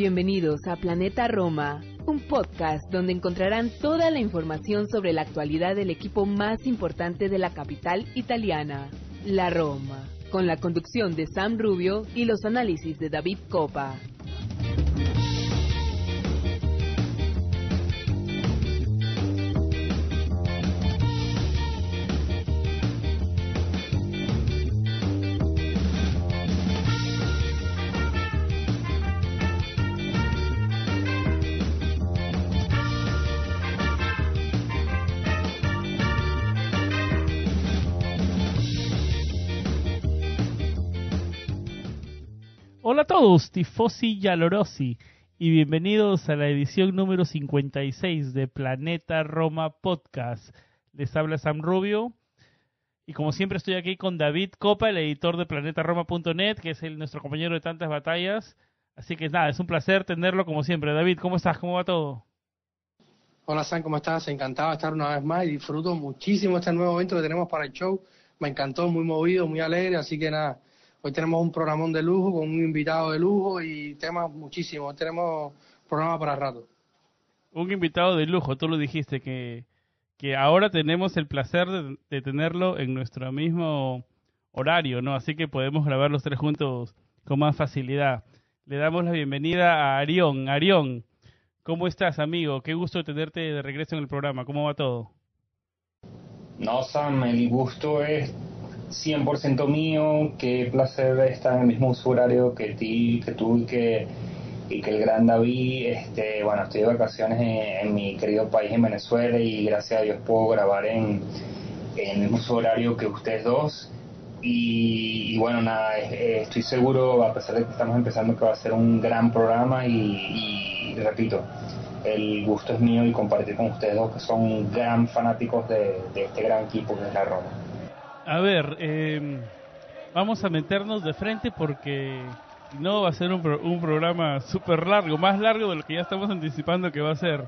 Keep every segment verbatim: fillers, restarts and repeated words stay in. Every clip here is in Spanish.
Bienvenidos a Planeta Roma, un podcast donde encontrarán toda la información sobre la actualidad del equipo más importante de la capital italiana, la Roma, con la conducción de Sam Rubio y los análisis de David Coppa. Hola a todos, tifosi giallorossi, y bienvenidos a la edición número cincuenta y seis de Planeta Roma Podcast. Les habla Sam Rubio, y como siempre estoy aquí con David Coppa, el editor de planeta roma punto net, que es el, nuestro compañero de tantas batallas. Así que nada, es un placer tenerlo como siempre. David, ¿cómo estás? ¿Cómo va todo? Hola Sam, ¿cómo estás? Encantado de estar una vez más y disfruto muchísimo este nuevo evento que tenemos para el show. Me encantó, muy movido, muy alegre, así que nada. Hoy tenemos un programón de lujo, con un invitado de lujo y temas muchísimos. Hoy tenemos programa para rato. Un invitado de lujo, tú lo dijiste, que, que ahora tenemos el placer de, de tenerlo en nuestro mismo horario, ¿no? Así que podemos grabar los tres juntos con más facilidad. Le damos la bienvenida a Arión. Arión, ¿cómo estás, amigo? Qué gusto tenerte de regreso en el programa. ¿Cómo va todo? No, Sam, el gusto es cien por ciento mío. Qué placer estar en el mismo uso horario que ti, que tú y que, y que el gran David. Este, bueno, estoy de vacaciones en, en mi querido país, en Venezuela, y gracias a Dios puedo grabar en, en el mismo uso horario que ustedes dos. Y, y bueno, nada, eh, estoy seguro, a pesar de que estamos empezando, que va a ser un gran programa y, y repito, el gusto es mío y compartir con ustedes dos, que son gran fanáticos de, de este gran equipo que es la Roma. A ver, eh, vamos a meternos de frente porque no va a ser un, pro, un programa súper largo, más largo de lo que ya estamos anticipando que va a ser.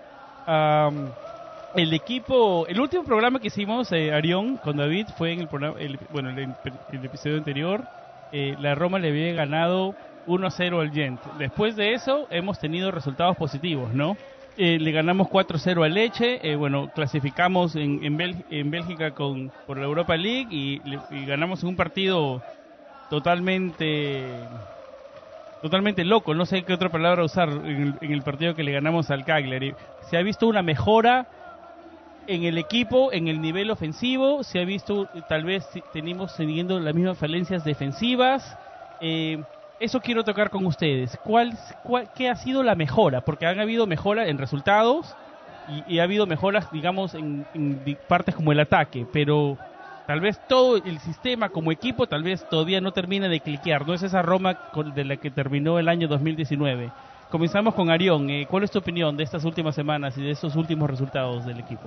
Um, el equipo, el último programa que hicimos, eh, Arión, con David, fue en el programa, el, bueno, el, el episodio anterior. Eh, la Roma le había ganado uno a cero al Gent. Después de eso hemos tenido resultados positivos, ¿no? Eh, le ganamos cuatro a cero al Lecce, eh, bueno, clasificamos en, en, Bel, en Bélgica con, por la Europa League y, y ganamos un partido totalmente totalmente loco, no sé qué otra palabra usar en el, en el partido que le ganamos al Cagliari. Se ha visto una mejora en el equipo, en el nivel ofensivo, se ha visto, tal vez tenemos teniendo las mismas falencias defensivas. eh, Eso quiero tocar con ustedes. ¿Cuál, cuál, ¿Qué ha sido la mejora? Porque han habido mejoras en resultados y, y ha habido mejoras, digamos, en, en partes como el ataque, pero tal vez todo el sistema como equipo tal vez todavía no termina de cliquear. No es esa Roma con, de la que terminó el año dos mil diecinueve. Comenzamos con Arión. Eh, ¿Cuál es tu opinión de estas últimas semanas y de estos últimos resultados del equipo?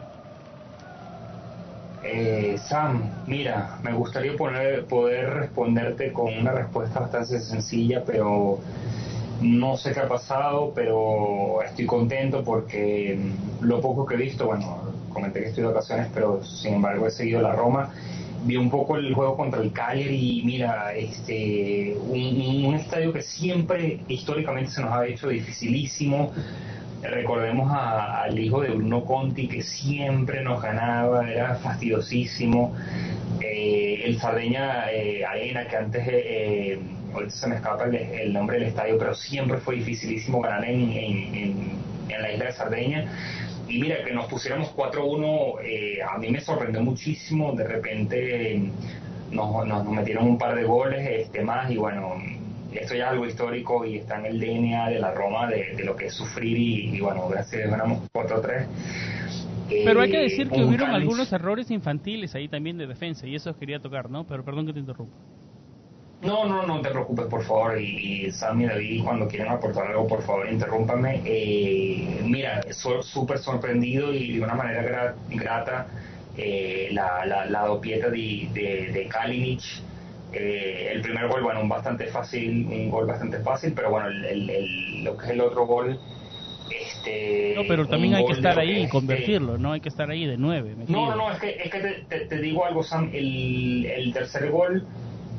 Eh, Sam, mira, me gustaría poner, poder responderte con una respuesta bastante sencilla, pero no sé qué ha pasado, pero estoy contento porque lo poco que he visto, bueno, comenté que estoy de vacaciones, pero sin embargo he seguido la Roma, vi un poco el juego contra el Cagliari y mira, este, un, un estadio que siempre históricamente se nos ha hecho dificilísimo. Recordemos a, al hijo de Bruno Conti, que siempre nos ganaba, era fastidiosísimo. Eh, el Sardeña eh, Arena, que antes, eh, ahorita se me escapa el, el nombre del estadio, pero siempre fue dificilísimo ganar en, en, en, en la isla de Sardeña. Y mira, que nos pusiéramos cuatro uno, eh, a mí me sorprendió muchísimo. De repente eh, nos, nos metieron un par de goles este, más, y bueno, esto ya es algo histórico y está en el D N A de la Roma, de, de lo que es sufrir, y, y bueno, gracias a Dios ganamos cuatro a tres. Eh, Pero hay que decir que hubieron cáliz. algunos errores infantiles ahí también de defensa, y eso quería tocar, ¿no? Pero perdón que te interrumpa. No, no, no te preocupes, por favor, y, y Sam y David, cuando quieran aportar algo, por favor, interrúmpame. Eh, mira, soy súper sorprendido y de una manera gra- grata eh, la, la, la dopieta de, de, de Kalinic. Eh, el primer gol, bueno, un bastante fácil, un gol bastante fácil, pero bueno, el, el, el, lo que es el otro gol, este... No, pero también hay que estar ahí y este, convertirlo, ¿no? Hay que estar ahí de nueve. No, no, no, es que, es que te, te, te digo algo, Sam, el, el tercer gol,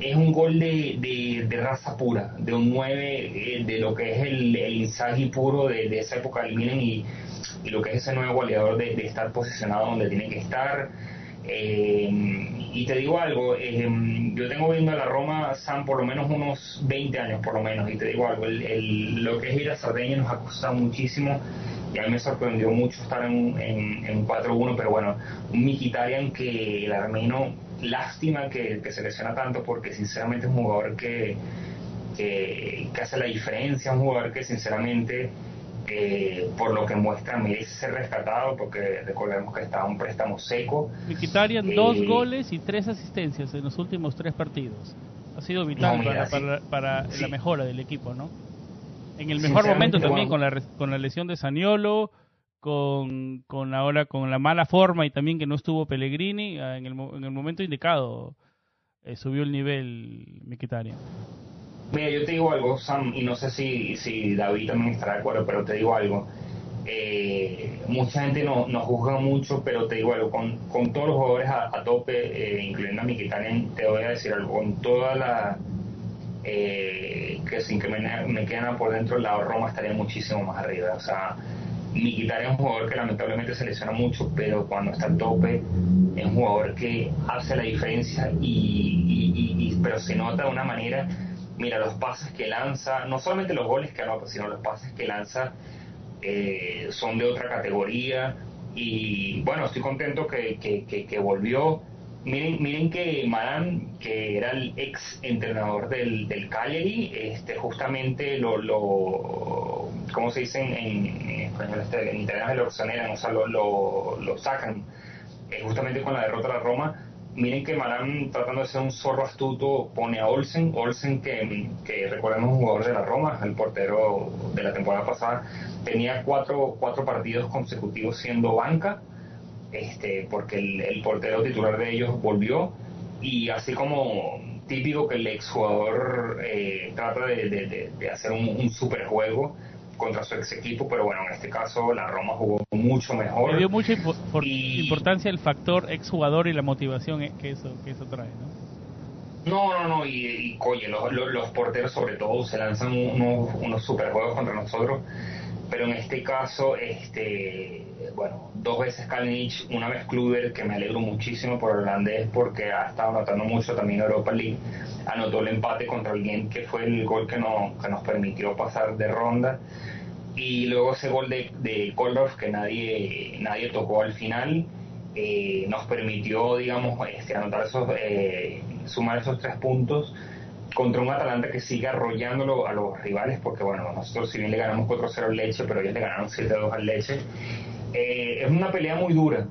es un gol de, de, de raza pura, de un nueve, eh, de lo que es el, el Inzaghi puro de, de esa época del Milan y, y lo que es ese nuevo goleador de, de estar posicionado donde tiene que estar. Eh, y te digo algo, eh, yo tengo viendo a la Roma, Sam, por lo menos unos veinte años por lo menos, y te digo algo, el, el, lo que es ir a Sardegna nos ha costado muchísimo y a mí me sorprendió mucho estar en, en, en cuatro uno, pero bueno, un Mkhitaryan que el armenio, lástima que, que se lesiona tanto porque sinceramente es un jugador que, que, que hace la diferencia, un jugador que sinceramente eh, por lo que muestra merece ser rescatado porque recordemos que estaba un préstamo seco. Mkhitaryan eh, dos goles y tres asistencias en los últimos tres partidos. Ha sido vital no, mira, para, sí, para, para sí. la mejora del equipo, ¿no? En el mejor momento también, bueno, con la con la lesión de Zaniolo, con con ahora con la mala forma y también que no estuvo Pellegrini, en el, en el momento indicado eh, subió el nivel Mkhitaryan. Mira, yo te digo algo, Sam, y no sé si, si David también estará de acuerdo, pero te digo algo. Eh, mucha gente no, nos juzga mucho, pero te digo algo, con, con todos los jugadores a, a tope, eh, incluyendo a Mkhitaryan, te voy a decir algo, con toda la... Eh, que sin que me, me queden por dentro, la Roma estaría muchísimo más arriba. O sea, Mkhitaryan es un jugador que lamentablemente se lesiona mucho, pero cuando está al tope es un jugador que hace la diferencia y, y, y, y pero se nota de una manera. Mira, los pases que lanza, no solamente los goles que anota, sino los pases que lanza eh, son de otra categoría. Y bueno, estoy contento que, que, que, que volvió. Miren, miren que Maran, que era el ex entrenador del, del Cagliari, este, justamente lo, lo, ¿cómo se dice en, en español? Este, en italiano lo exoneran, o sea, lo, lo, lo sacan, eh, justamente con la derrota de la Roma. Miren que Maran, tratando de ser un zorro astuto, pone a Olsen, Olsen que, que recordemos un jugador de la Roma, el portero de la temporada pasada, tenía cuatro, cuatro partidos consecutivos siendo banca, este, porque el, el portero titular de ellos volvió, y así como típico que el exjugador eh, trata de, de, de, de hacer un, un super juego contra su ex equipo, pero bueno, en este caso la Roma jugó mucho mejor. Le dio mucha impo por y... importancia el factor exjugador y la motivación que eso, que eso trae, ¿no? No, no, no, y, y oye, los, los, los porteros sobre todo se lanzan unos, unos super juegos contra nosotros, pero en este caso, este, bueno, dos veces Kalinic, una vez Kluber, que me alegro muchísimo por el holandés porque ha estado anotando mucho también en Europa League, anotó el empate contra el Gent, que fue el gol que, no, que nos permitió pasar de ronda, y luego ese gol de, de Koldorf que nadie, nadie tocó al final, eh, nos permitió, digamos, este, anotar esos, eh, sumar esos tres puntos contra un Atalanta que sigue arrollándolo a los rivales, porque bueno, nosotros si bien le ganamos cuatro cero al Lecce, pero ellos le ganaron siete dos al Lecce. Eh, es una pelea muy dura,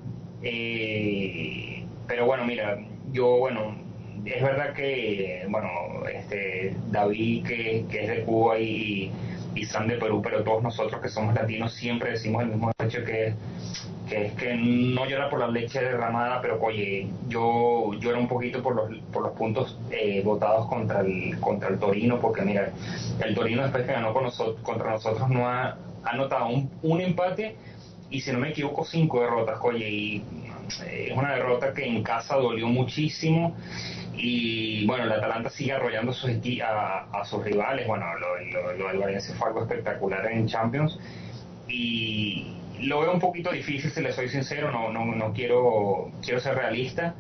eh, pero bueno, mira, yo bueno, es verdad que, bueno, este David que, que es de Cuba y, y Sam de Perú, pero todos nosotros que somos latinos siempre decimos el mismo hecho, que que es que no llora por la leche derramada, pero oye, yo lloro un poquito por los por los puntos eh, votados contra el contra el Torino, porque mira, el Torino después que ganó con nosotros, contra nosotros no ha anotado un, un empate y si no me equivoco cinco derrotas, oye, y eh, es una derrota que en casa dolió muchísimo. Y bueno, el Atalanta sigue arrollando sus a, a sus rivales. Bueno, lo, lo, lo del Valencia fue algo espectacular en Champions y lo veo un poquito difícil, si le soy sincero, no no no quiero quiero ser realista,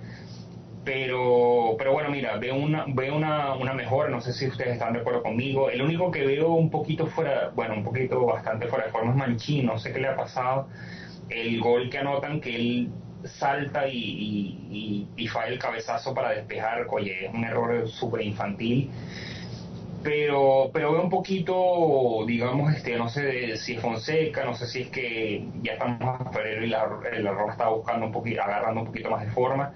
pero pero bueno, mira, veo una veo una una mejora, no sé si ustedes están de acuerdo conmigo. El único que veo un poquito fuera, bueno, un poquito bastante fuera de forma es Mancini, no sé qué le ha pasado. El gol que anotan, que él salta y, y, y, y falla el cabezazo para despejar, oye, es un error súper infantil. Pero pero veo un poquito, digamos, este no sé si es Fonseca, no sé si es que ya estamos a febrero y la, el error está buscando un poquito, agarrando un poquito más de forma,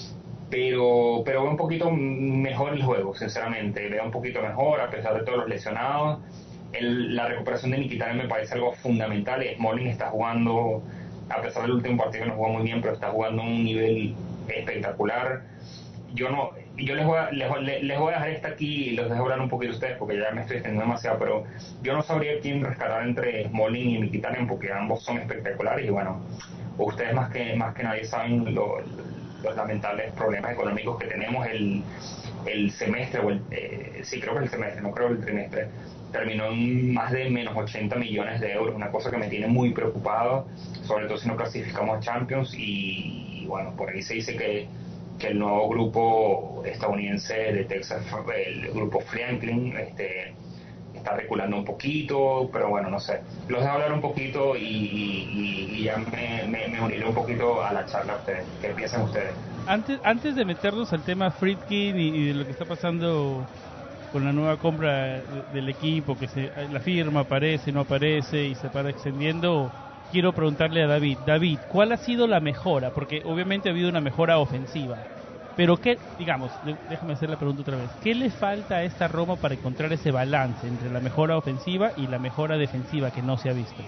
pero pero veo un poquito mejor el juego, sinceramente, veo un poquito mejor a pesar de todos los lesionados. El, la recuperación de Mkhitaryan me parece algo fundamental. Smalling está jugando, a pesar del último partido que no jugó muy bien, pero está jugando a un nivel espectacular. Yo no, yo les voy a, les, les voy a dejar esta aquí y los dejo hablar un poquito a ustedes porque ya me estoy extendiendo demasiado, pero yo no sabría quién rescatar entre Smalling y Mkhitaryan porque ambos son espectaculares y bueno, ustedes más que más que nadie saben lo, los lamentables problemas económicos que tenemos. El, el semestre, o el, eh, sí creo que el semestre, no creo el trimestre, terminó en más de menos ochenta millones de euros, una cosa que me tiene muy preocupado, sobre todo si no clasificamos a Champions. Y, y bueno, por ahí se dice que, que el nuevo grupo estadounidense de Texas, el grupo Franklin, este, está reculando un poquito, pero bueno, no sé. Los dejo hablar un poquito y, y, y ya me, me, me uniré un poquito a la charla a ustedes. ¿Qué piensan ustedes? Antes, antes de meternos al tema Friedkin y, y de lo que está pasando con la nueva compra de, del equipo, que se, la firma aparece, no aparece y se para extendiendo, quiero preguntarle a David. David, ¿cuál ha sido la mejora? Porque obviamente ha habido una mejora ofensiva, pero ¿qué, digamos, déjame hacer la pregunta otra vez, ¿qué le falta a esta Roma para encontrar ese balance entre la mejora ofensiva y la mejora defensiva que no se ha visto?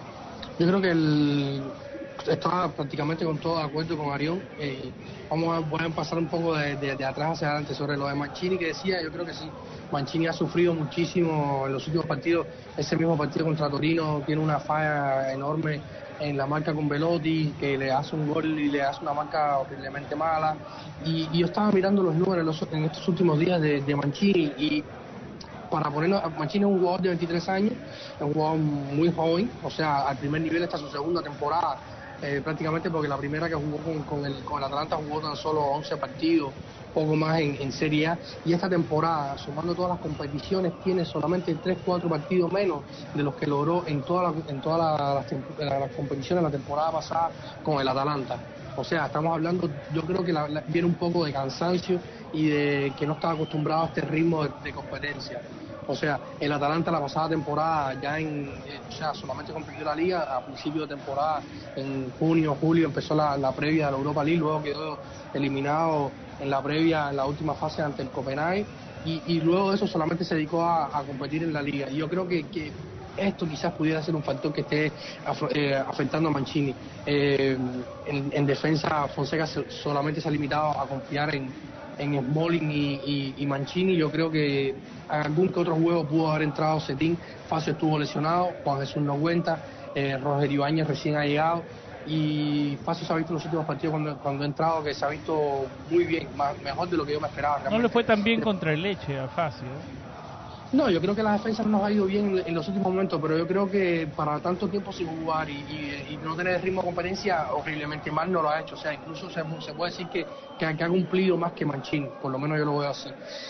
Yo creo que el... estaba prácticamente con todo de acuerdo con Arión. Eh, vamos a, voy a pasar un poco de, de, de atrás hacia adelante sobre lo de Mancini que decía. Yo creo que sí, Mancini ha sufrido muchísimo en los últimos partidos. Ese mismo partido contra Torino tiene una falla enorme en la marca con Belotti, que le hace un gol y le hace una marca horriblemente mala. Y, y yo estaba mirando los números en, los, en estos últimos días de, de Mancini, y para ponerlo, Mancini es un jugador de veintitrés años, es un jugador muy joven, o sea, al primer nivel está su segunda temporada, eh, prácticamente, porque la primera que jugó con, con, el, con el Atalanta jugó tan solo once partidos, poco más en, en Serie A, y esta temporada, sumando todas las competiciones, tiene solamente tres cuatro partidos menos de los que logró en todas las en todas las, las, las competiciones la temporada pasada con el Atalanta. O sea, estamos hablando, yo creo que la, la, viene un poco de cansancio y de que no estaba acostumbrado a este ritmo de, de competencia. O sea, el Atalanta la pasada temporada ya en, eh, o sea, solamente compitió la Liga a principio de temporada, en junio, julio empezó la, la previa de la Europa League, luego quedó eliminado en la previa, en la última fase ante el Copenhague, y, y luego de eso solamente se dedicó a, a competir en la Liga. Y yo creo que, que esto quizás pudiera ser un factor que esté eh, afectando a Mancini. Eh, en, en defensa, Fonseca se, solamente se ha limitado a confiar en, en Smalling y, y, y Mancini. Yo creo que en algún que otro juego pudo haber entrado Cetín, Facio estuvo lesionado, Juan Jesús no cuenta, eh, Roger Ibáñez recién ha llegado, y Facio se ha visto en los últimos partidos cuando, cuando ha entrado, que se ha visto muy bien, más, mejor de lo que yo me esperaba. Realmente. No le fue tan bien contra el Leche a Facio. No, yo creo que la defensa nos ha ido bien en los últimos momentos, pero yo creo que para tanto tiempo sin jugar y, y, y no tener ritmo de competencia, horriblemente mal no lo ha hecho. O sea, incluso se, se puede decir que, que, que ha cumplido más que Mancini, por lo menos yo lo veo así.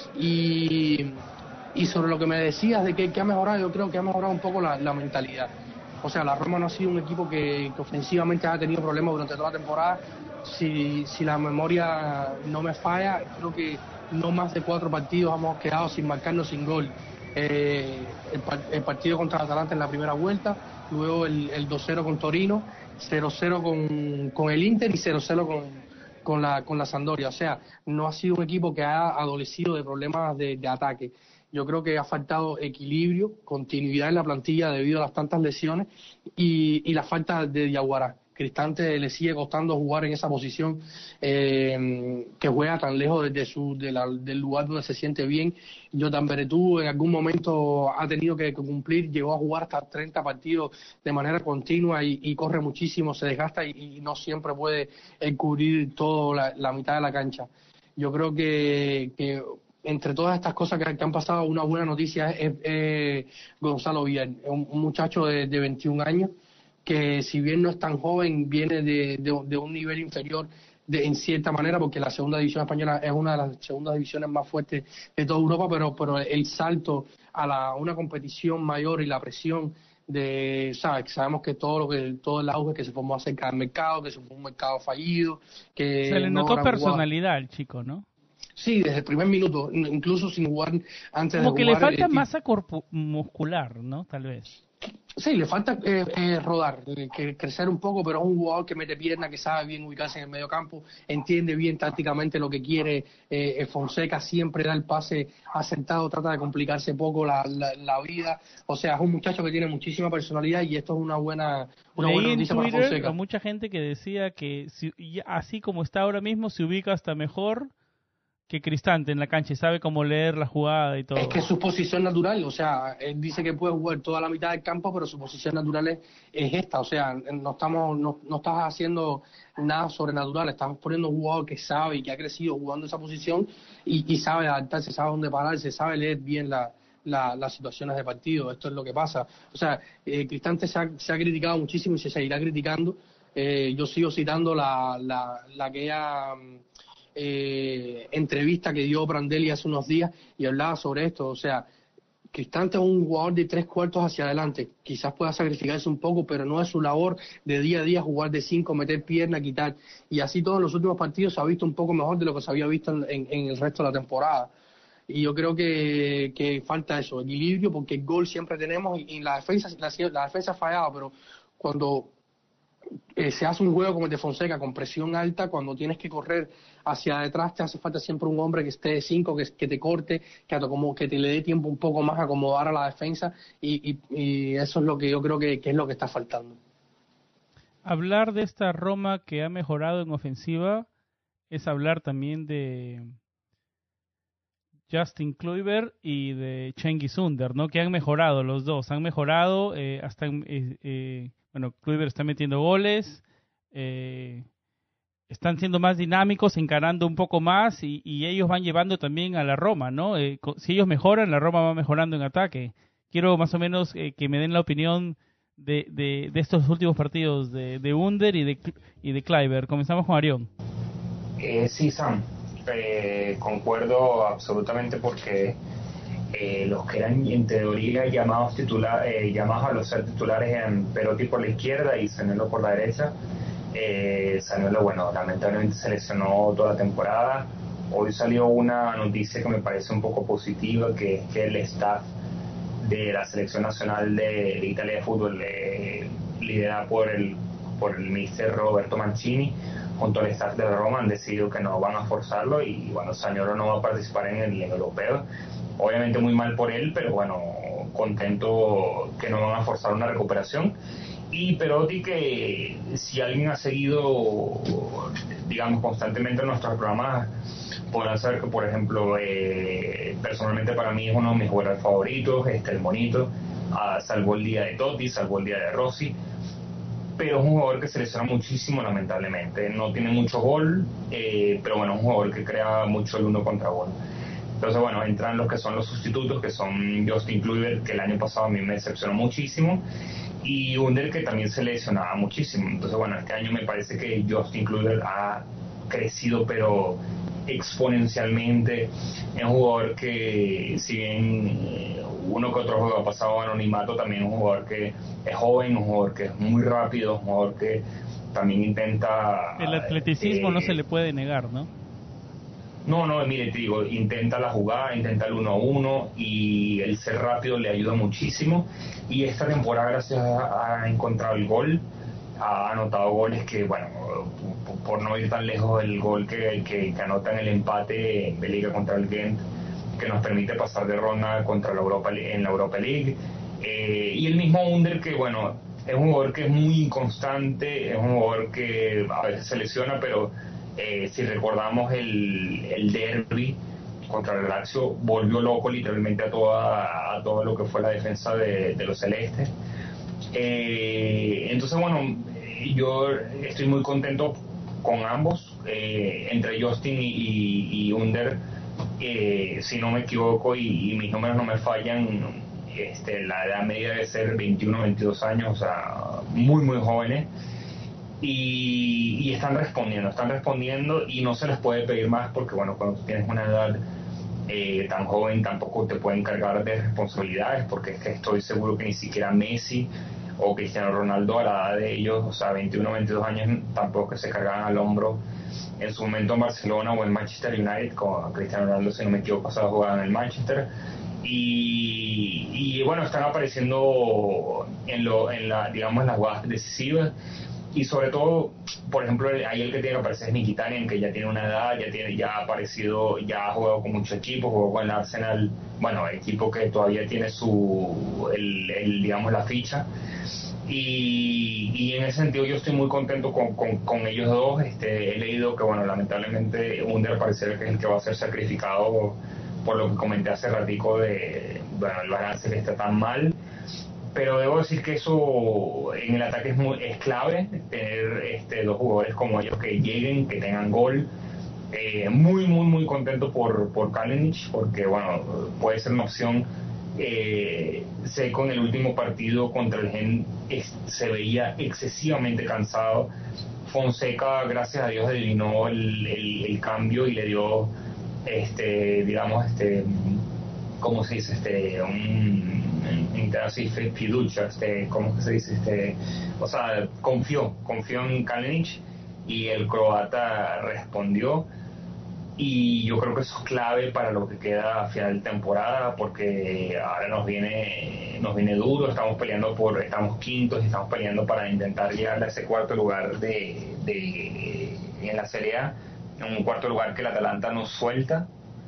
Y, y sobre lo que me decías de que, que ha mejorado, yo creo que ha mejorado un poco la, la mentalidad. O sea, la Roma no ha sido un equipo que, que ofensivamente ha tenido problemas durante toda la temporada. Si, si la memoria no me falla, creo que no más de cuatro partidos hemos quedado sin marcarnos sin gol. Eh, el, el partido contra Atalanta en la primera vuelta, luego el, el dos cero con Torino, cero cero con, con el Inter y cero cero con, con, la, con la Sampdoria. O sea, no ha sido un equipo que ha adolecido de problemas de, de ataque. Yo creo que ha faltado equilibrio, continuidad en la plantilla debido a las tantas lesiones y, y la falta de Diawara. Cristante le sigue costando jugar en esa posición, eh, que juega tan lejos desde su, de la, del lugar donde se siente bien. Jordan Veretout en algún momento ha tenido que cumplir, llegó a jugar hasta treinta partidos de manera continua y, y corre muchísimo, se desgasta y, y no siempre puede cubrir toda la, la mitad de la cancha. Yo creo que, que entre todas estas cosas que, que han pasado, una buena noticia es, es Gonzalo Villar, un, un muchacho de, de veintiún años, que si bien no es tan joven, viene de, de, de un nivel inferior de, en cierta manera, porque la segunda división española es una de las segundas divisiones más fuertes de toda Europa, pero, pero el salto a la, una competición mayor y la presión de, ¿sabes? Sabemos que todo lo que todo el auge que se formó acerca del mercado, que se fue un mercado fallido, que se le no notó personalidad jugado. al chico, ¿no? Sí, desde el primer minuto, incluso sin jugar antes Como de que jugar. le falta eh, masa corpo muscular, ¿no? Tal vez. Sí, le falta eh, eh, rodar, eh, que crecer un poco, pero es un jugador que mete pierna, que sabe bien ubicarse en el medio campo, entiende bien tácticamente lo que quiere. eh, Fonseca siempre da el pase acertado, trata de complicarse poco la, la, la vida. O sea, es un muchacho que tiene muchísima personalidad y esto es una buena, una Leí buena en noticia Twitter para Fonseca. a mucha gente que decía que si, así como está ahora mismo se ubica hasta mejor que Cristante en la cancha y sabe cómo leer la jugada y todo. Es que es su posición natural, o sea, él dice que puede jugar toda la mitad del campo, pero su posición natural es, es esta, o sea, no estamos, no, no estás haciendo nada sobrenatural, estamos poniendo un jugador que sabe y que ha crecido jugando esa posición y, y sabe adaptarse, sabe dónde pararse, sabe leer bien la, la, las situaciones de partido. Esto es lo que pasa. O sea, eh, Cristante se ha, se ha criticado muchísimo y se seguirá criticando. Eh, yo sigo citando la, la, la que ella... Eh, entrevista que dio Prandelli hace unos días y hablaba sobre esto. O sea, Cristante es un jugador de tres cuartos hacia adelante, quizás pueda sacrificarse un poco, pero no es su labor de día a día jugar de cinco, meter pierna, quitar, y así todos los últimos partidos se ha visto un poco mejor de lo que se había visto en, en, en el resto de la temporada. Y yo creo que, que falta eso, equilibrio, porque el gol siempre tenemos y, y la defensa la, la defensa ha fallado, pero cuando Eh, se hace un juego como el de Fonseca con presión alta, cuando tienes que correr hacia detrás te hace falta siempre un hombre que esté de cinco, que, que te corte, que, como, que te le dé tiempo un poco más a acomodar a la defensa y, y, y eso es lo que yo creo que, que es lo que está faltando. Hablar de esta Roma que ha mejorado en ofensiva es hablar también de Justin Kluivert y de Cengiz Ünder, ¿no? Que han mejorado los dos, han mejorado eh, hasta eh, eh, bueno, Kluivert está metiendo goles, eh, están siendo más dinámicos, encarando un poco más y, y ellos van llevando también a la Roma, ¿no? Eh, si ellos mejoran, la Roma va mejorando en ataque. Quiero más o menos eh, que me den la opinión de, de, de estos últimos partidos de, de Ünder y de, y de Kluivert. Comenzamos con Arión. Eh, sí, Sam, eh, concuerdo absolutamente porque Eh, los que eran en teoría llamados titular, eh, llamados a los ser titulares eran Perotti por la izquierda y Zaniolo por la derecha. eh, Zaniolo, bueno, lamentablemente se lesionó toda la temporada. Hoy salió una noticia que me parece un poco positiva, que es que el staff de la selección nacional de, de Italia de fútbol, eh, liderada por el por el mister Roberto Mancini, junto al staff de Roma, han decidido que no van a forzarlo y bueno, Zaniolo no va a participar en el, en el europeo. Obviamente muy mal por él, pero bueno, contento que no van a forzar una recuperación. Y Perotti, que si alguien ha seguido, digamos, constantemente nuestros programas, podrán saber que, por ejemplo, eh, personalmente para mí es uno de mis jugadores favoritos, este, el monito, ah, salvó el día de Totti, salvó el día de Rossi, pero es un jugador que se lesiona muchísimo, lamentablemente. No tiene mucho gol, eh, pero bueno, es un jugador que crea mucho el uno contra uno. Entonces, bueno, entran los que son los sustitutos, que son Justin Kluivert, que el año pasado a mí me decepcionó muchísimo, y Ünder, que también se lesionaba muchísimo. Entonces, bueno, este año me parece que Justin Kluivert ha crecido, pero exponencialmente. Es un jugador que, si bien uno que otro juego ha pasado anonimato, también es un jugador que es joven, un jugador que es muy rápido, un jugador que también intenta... El atleticismo eh, no se le puede negar, ¿no? No, no, mire, te digo, intenta la jugada, intenta el uno a uno y el ser rápido le ayuda muchísimo. Y esta temporada, gracias a, a encontrar el gol, ha anotado goles que, bueno, por no ir tan lejos, el gol que, que, que anota en el empate en Liga contra el Gent, que nos permite pasar de ronda contra la Europa, en la Europa League. Eh, y el mismo Ünder, que, bueno, es un jugador que es muy inconstante, es un jugador que a veces se lesiona, pero... Eh, si recordamos el, el derby contra el Lazio, volvió loco literalmente a toda a todo lo que fue la defensa de, de los celestes. Eh, entonces, bueno, yo estoy muy contento con ambos, eh, entre Justin y, y, y Ünder, eh, si no me equivoco y, y mis números no me fallan, este, la edad media debe ser veintiuno, veintidós años, o sea, muy, muy jóvenes. Y, y están respondiendo, están respondiendo y no se les puede pedir más porque, bueno, cuando tú tienes una edad eh, tan joven tampoco te pueden cargar de responsabilidades, porque es que estoy seguro que ni siquiera Messi o Cristiano Ronaldo a la edad de ellos, o sea, veintiuno, veintidós años, tampoco que se cargaban al hombro en su momento en Barcelona o en Manchester United, con Cristiano Ronaldo, si no me equivoco, pasaba jugando en el Manchester. Y, y bueno, están apareciendo en, lo, en la, digamos, las jugadas decisivas. Y sobre todo, por ejemplo, ahí el que tiene que aparecer es Mkhitaryan, que ya tiene una edad, ya tiene ya ha aparecido, ya ha jugado con muchos equipos, jugó con el Arsenal, bueno, equipo que todavía tiene su, el, el digamos, la ficha. y, y en ese sentido yo estoy muy contento con, con, con ellos dos. Este, he leído que, bueno, lamentablemente Under parece que es el que va a ser sacrificado por lo que comenté hace ratico de, bueno, el balance que está tan mal. Pero debo decir que eso en el ataque es, muy, es clave, tener este, dos jugadores como ellos que lleguen, que tengan gol. Eh, muy, muy, muy contento por, por Kalinic, porque bueno, puede ser una opción. Eh, sé con el último partido contra el Gen es, se veía excesivamente cansado. Fonseca, gracias a Dios, adivinó el, el, el cambio y le dio, este, digamos, este, ¿cómo se dice? Este, un así fiducia, este, ¿cómo se dice? Este, o sea, confió, confió en Kalinic y el croata respondió. Y yo creo que eso es clave para lo que queda a final de temporada, porque ahora nos viene nos viene duro, estamos peleando por, estamos quintos y estamos peleando para intentar llegar a ese cuarto lugar de, de en la Serie A, un cuarto lugar que el Atalanta nos suelta.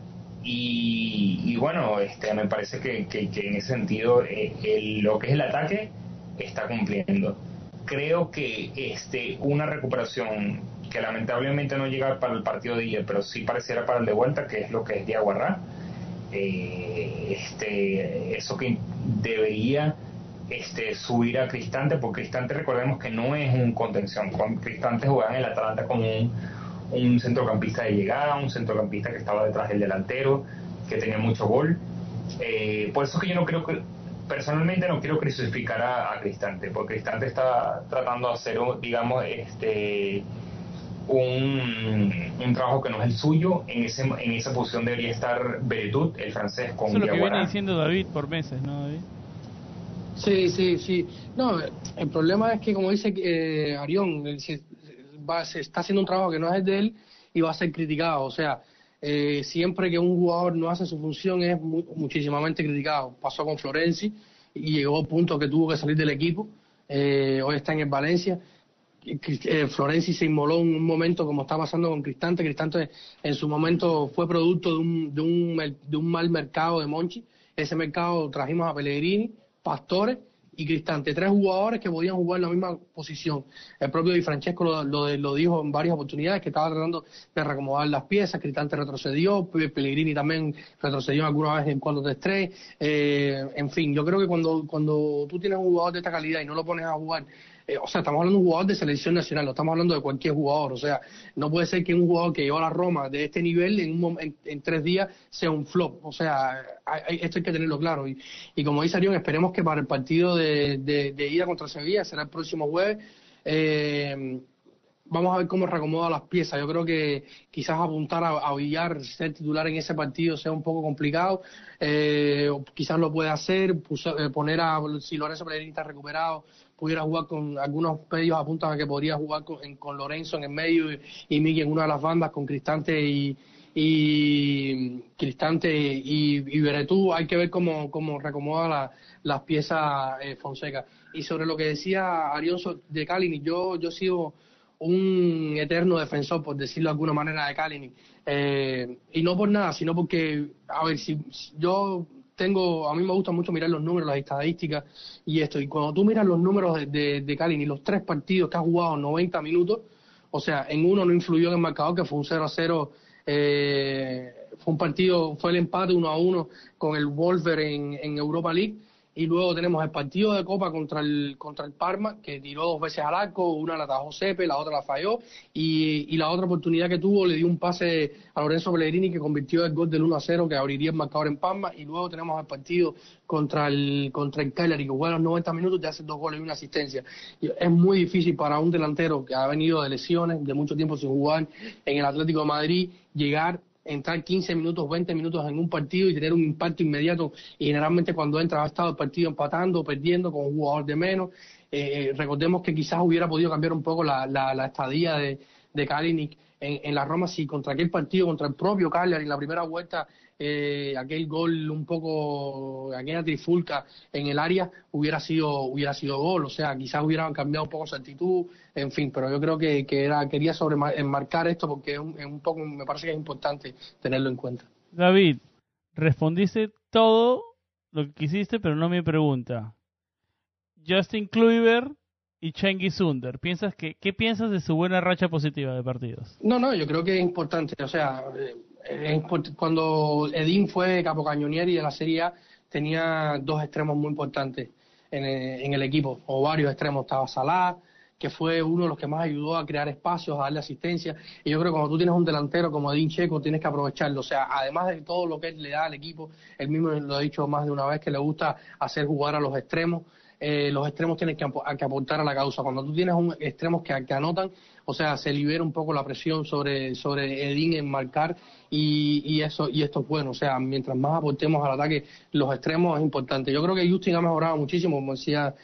Y, y bueno, este me parece que, que, que en ese sentido eh, el, lo que es el ataque está cumpliendo. Creo que este una recuperación que lamentablemente no llega para el partido de ida, pero sí pareciera para el de vuelta, que es lo que es Diaguarrá, eh, este eso que debería este subir a Cristante, porque Cristante, recordemos que no es un contención. Cristante jugaba en el Atalanta como un un centrocampista de llegada, un centrocampista que estaba detrás del delantero, que tenía mucho gol. Eh, por eso es que yo no creo que, personalmente no quiero crucificar a, a Cristante, porque Cristante está tratando de hacer, digamos, este un, un trabajo que no es el suyo. En ese en esa posición debería estar Beretut, el francés, con Eso es lo que Diaguará. viene diciendo David por meses, ¿no, David? Sí, sí, sí. No, el problema es que, como dice eh, Arión, el, va, se está haciendo un trabajo que no es el de él y va a ser criticado. O sea, eh, siempre que un jugador no hace su función es muy, muchísimamente criticado. Pasó con Florenzi y llegó a punto que tuvo que salir del equipo. Eh, hoy está en el Valencia. Eh, Florenzi se inmoló en un momento como está pasando con Cristante. Cristante en su momento fue producto de un, de un, de un mal mercado de Monchi. Ese mercado trajimos a Pellegrini, Pastore y Cristante, tres jugadores que podían jugar en la misma posición. El propio Di Francesco lo, lo, lo dijo en varias oportunidades, que estaba tratando de reacomodar las piezas. Cristante retrocedió, Pellegrini también retrocedió alguna vez en cuatro tres tres. Eh, en fin, yo creo que cuando, cuando tú tienes un jugador de esta calidad y no lo pones a jugar, Eh, o sea, estamos hablando de un jugador de selección nacional, no estamos hablando de cualquier jugador. O sea, no puede ser que un jugador que lleva a la Roma de este nivel en, un, en, en tres días sea un flop. O sea, hay, esto hay que tenerlo claro. Y, y como dice Arión, esperemos que para el partido de, de, de ida contra Sevilla, será el próximo jueves, eh, vamos a ver cómo reacomoda las piezas. Yo creo que quizás apuntar a, a Villar, ser titular en ese partido, sea un poco complicado. Eh, quizás lo puede hacer, puso, eh, poner a, si Lorenzo Pellegrini está recuperado, pudiera jugar con algunos medios, apuntan a que podría jugar con, en, con Lorenzo en el medio y, y Miki en una de las bandas, con Cristante y y Cristante y, y Beretut. Hay que ver cómo, cómo reacomoda la, las piezas eh, Fonseca. Y sobre lo que decía Arión de Kalinic, yo, yo he sido un eterno defensor, por decirlo de alguna manera, de Kalinic. Eh, y no por nada, sino porque, a ver, si, si yo tengo, a mí me gusta mucho mirar los números, las estadísticas y esto, y cuando tú miras los números de, de, de Kalinic, los tres partidos que ha jugado noventa minutos, o sea, en uno no influyó en el marcador, que fue un cero a cero, eh, fue un partido, fue el empate uno a uno con el Wolver en, en Europa League. Y luego tenemos el partido de Copa contra el contra el Parma, que tiró dos veces al arco, una la atajó Sepe, la otra la falló, y, y la otra oportunidad que tuvo le dio un pase a Lorenzo Pellegrini, que convirtió el gol del uno a cero, que abriría el marcador en Parma. Y luego tenemos el partido contra el contra el Cagliari, que juega los noventa minutos, te hace dos goles y una asistencia. Y es muy difícil para un delantero que ha venido de lesiones, de mucho tiempo sin jugar en el Atlético de Madrid, llegar, entrar quince minutos, veinte minutos en un partido y tener un impacto inmediato. Y generalmente cuando entra ha estado el partido empatando, perdiendo, con un jugador de menos. Eh, recordemos que quizás hubiera podido cambiar un poco la, la, la estadía de, de Kalinic en, en la Roma si contra aquel partido, contra el propio Cagliari en la primera vuelta, eh, aquel gol un poco, aquella trifulca en el área hubiera sido hubiera sido gol. O sea, quizás hubieran cambiado un poco su actitud, en fin, pero yo creo que, que era quería sobreenmarcar esto porque es un, es un poco, me parece que es importante tenerlo en cuenta. David, respondiste todo lo que quisiste, pero no mi pregunta. Justin Kluivert y Cengiz Under. ¿Piensas que, ¿Qué piensas de su buena racha positiva de partidos? No, no, yo creo que es importante. O sea, es import- cuando Edín fue capocañonieri de la Serie A, tenía dos extremos muy importantes en el, en el equipo, o varios extremos. Estaba Salah, que fue uno de los que más ayudó a crear espacios, a darle asistencia. Y yo creo que cuando tú tienes un delantero como Edin Dzeko, tienes que aprovecharlo. O sea, además de todo lo que él le da al equipo, él mismo lo ha dicho más de una vez, que le gusta hacer jugar a los extremos. Eh, los extremos tienen que, ap- que aportar a la causa. Cuando tú tienes un extremos que, que anotan, o sea, se libera un poco la presión sobre sobre Edin en marcar, y, y eso y esto es bueno. O sea, mientras más aportemos al ataque, los extremos es importante. Yo creo que Justin ha mejorado muchísimo, como decía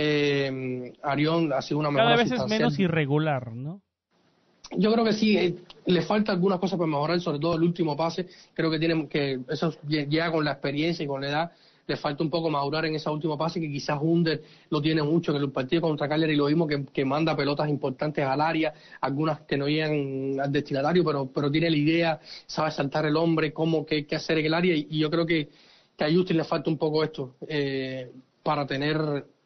eh, Arión, ha sido una mejora Cada vez es sustancial. menos irregular, ¿no? Yo creo que sí, eh, le falta algunas cosas por mejorar, sobre todo el último pase. Creo que tiene que eso llega con la experiencia y con la edad. Le falta un poco madurar en ese último pase, que quizás Under lo tiene mucho, que en el partido contra Cagliari lo vimos que, que manda pelotas importantes al área, algunas que no llegan al destinatario, pero pero tiene la idea, sabe saltar el hombre, cómo qué, qué hacer en el área, y, y yo creo que, que a Justin le falta un poco esto eh, para tener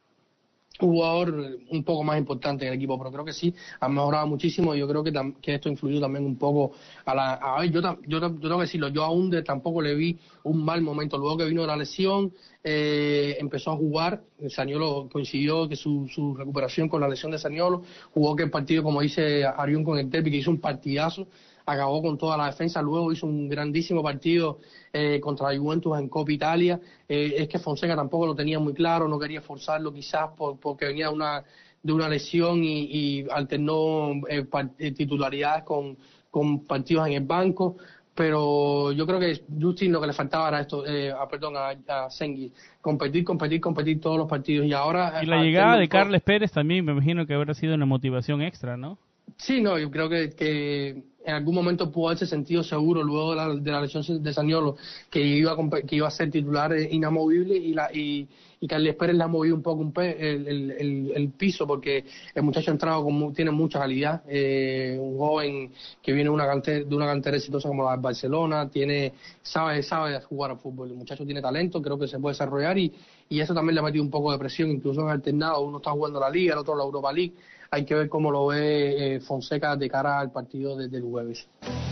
un jugador un poco más importante en el equipo, pero creo que sí, ha mejorado muchísimo, y yo creo que, tam- que esto ha influido también un poco a la... A ver, yo, tam- yo, tam- yo tengo que decirlo, yo a Under tampoco le vi un mal momento. Luego que vino de la lesión, eh, empezó a jugar. Zaniolo coincidió que su, su recuperación con la lesión de Zaniolo, jugó que el partido, como dice Arión con el Derby, que hizo un partidazo, acabó con toda la defensa. Luego hizo un grandísimo partido eh, contra la Juventus en Copa Italia. Eh, es que Fonseca tampoco lo tenía muy claro, no quería forzarlo quizás por, porque venía de una, de una lesión, y, y alternó eh, par- eh, titularidades con, con partidos en el banco. Pero yo creo que Justin lo que le faltaba era esto, eh, ah, perdón, a, a Cengiz, competir, competir, competir todos los partidos. Y ahora Y la eh, llegada de un poco- Carles Pérez también me imagino que habrá sido una motivación extra, ¿no? Sí, no, yo creo que, que en algún momento pudo haberse sentido seguro luego de la, de la lesión de Zaniolo, que iba a, compe- que iba a ser titular eh, inamovible, y la y, y Carles Pérez le ha movido un poco un pe- el, el, el, el piso, porque el muchacho ha entrado con mu- tiene mucha calidad, eh, un joven que viene de una cantera, de una cantera exitosa como la de Barcelona, tiene sabe sabe jugar al fútbol. El muchacho tiene talento, creo que se puede desarrollar, y, y eso también le ha metido un poco de presión, incluso en alternado. Uno está jugando la Liga, el otro la Europa League. Hay que ver cómo lo ve eh, Fonseca de cara al partido desde el jueves.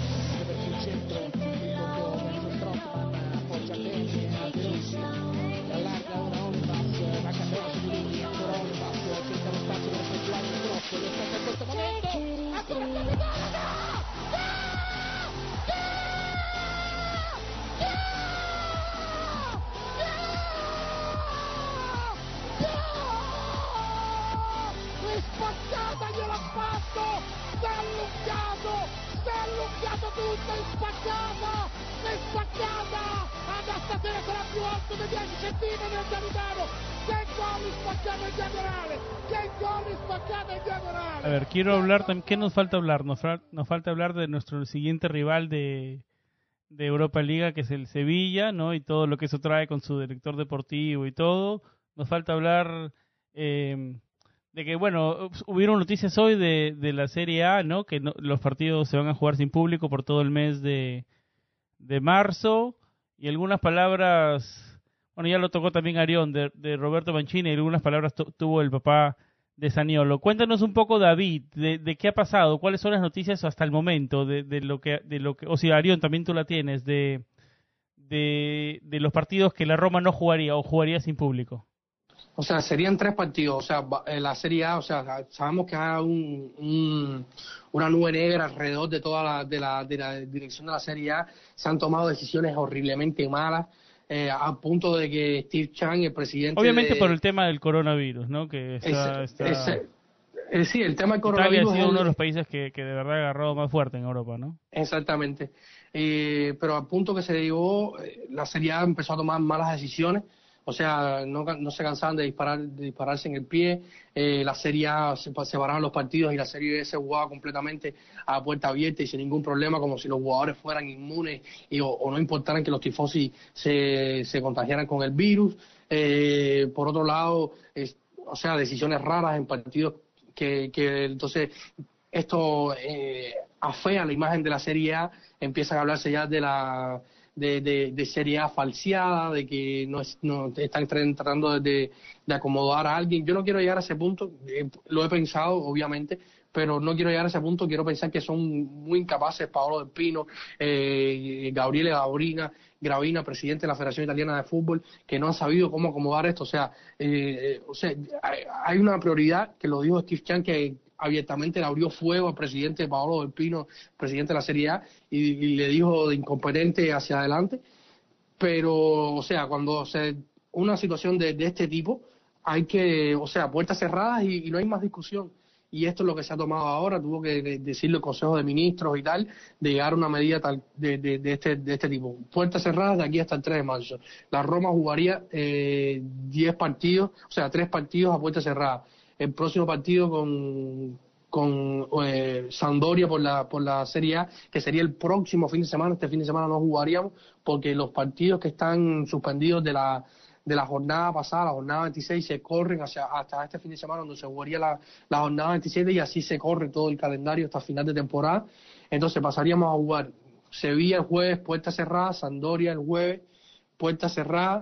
Spaccata gliel'ha fatto, si è allungato, si è allungato tutto, è spaccata, è spaccata, anda stasera sarà più alto di dieci centimetri il capitano. Che gol spaccato in diagonale, che gol spaccato in diagonale. A ver, quiero hablar también, ¿qué nos falta hablar? Nos, fa- nos falta hablar de nuestro siguiente rival de, de Europa Liga, que es el Sevilla, ¿no? Y todo lo que eso trae con su director deportivo y todo. Nos falta hablar... Eh, de que, bueno, hubieron noticias hoy de, de la Serie A, ¿no? Que no, los partidos se van a jugar sin público por todo el mes de, de marzo, y algunas palabras, bueno, ya lo tocó también Arión, de, de Roberto Mancini, y algunas palabras tu, tuvo el papá de Zaniolo. Cuéntanos un poco, David, de, de qué ha pasado, cuáles son las noticias hasta el momento, de, de lo que, de lo que, o si Arión también tú la tienes, de, de, de los partidos que la Roma no jugaría o jugaría sin público. O sea, serían tres partidos. O sea, va- eh, la Serie A, o sea, sabemos que hay un, un- una nube negra alrededor de toda la, de la, de la dirección de la Serie A. Se han tomado decisiones horriblemente malas, eh, a punto de que Steve Chan, el presidente... Obviamente de, por el tema del coronavirus, ¿no? Que está, ese- está... ese- eh, sí, el tema del Italia coronavirus ha sido es uno de el- los países que, que de verdad ha agarrado más fuerte en Europa, ¿no? Exactamente. Eh, pero al punto que se llegó, eh, la Serie A empezó a tomar malas decisiones. O sea, no, no se cansaban de disparar, de dispararse en el pie. Eh, la Serie A se separaban los partidos, y la Serie B se jugaba completamente a puerta abierta y sin ningún problema, como si los jugadores fueran inmunes, y, o, o no importaran que los tifosi se, se contagiaran con el virus. Eh, por otro lado, es, o sea, decisiones raras en partidos que, que entonces esto eh, afea la imagen de la Serie A. Empiezan a hablarse ya de la de, de, de Serie A falseada, de que no, es, no están tratando de, de acomodar a alguien. Yo no quiero llegar a ese punto, eh, lo he pensado obviamente, pero no quiero llegar a ese punto. Quiero pensar que son muy incapaces Paolo Del Pino, eh, Gabriele Gravina, Gravina, presidente de la Federación Italiana de Fútbol, que no han sabido cómo acomodar esto. O sea, eh, o sea hay, hay una prioridad, que lo dijo Steve Chan, que abiertamente le abrió fuego al presidente Paolo Del Pino, presidente de la Serie A, y, y le dijo de incompetente hacia adelante. Pero, o sea, cuando se una situación de, de este tipo, hay que, o sea, puertas cerradas y, y no hay más discusión. Y esto es lo que se ha tomado ahora. Tuvo que decirle el Consejo de Ministros y tal, de llegar a una medida tal de, de, de, este, de este tipo. Puertas cerradas de aquí hasta el tres de marzo. La Roma jugaría eh, diez partidos, o sea, tres partidos a puertas cerradas. El próximo partido con con eh, Sampdoria por la por la Serie A, que sería el próximo fin de semana. Este fin de semana no jugaríamos porque los partidos que están suspendidos de la de la jornada pasada, la jornada veintiséis, se corren hacia, hasta este fin de semana, donde se jugaría la, la jornada veintisiete, y así se corre todo el calendario hasta final de temporada. Entonces pasaríamos a jugar Sevilla el jueves, puerta cerrada, Sampdoria el jueves, puerta cerrada,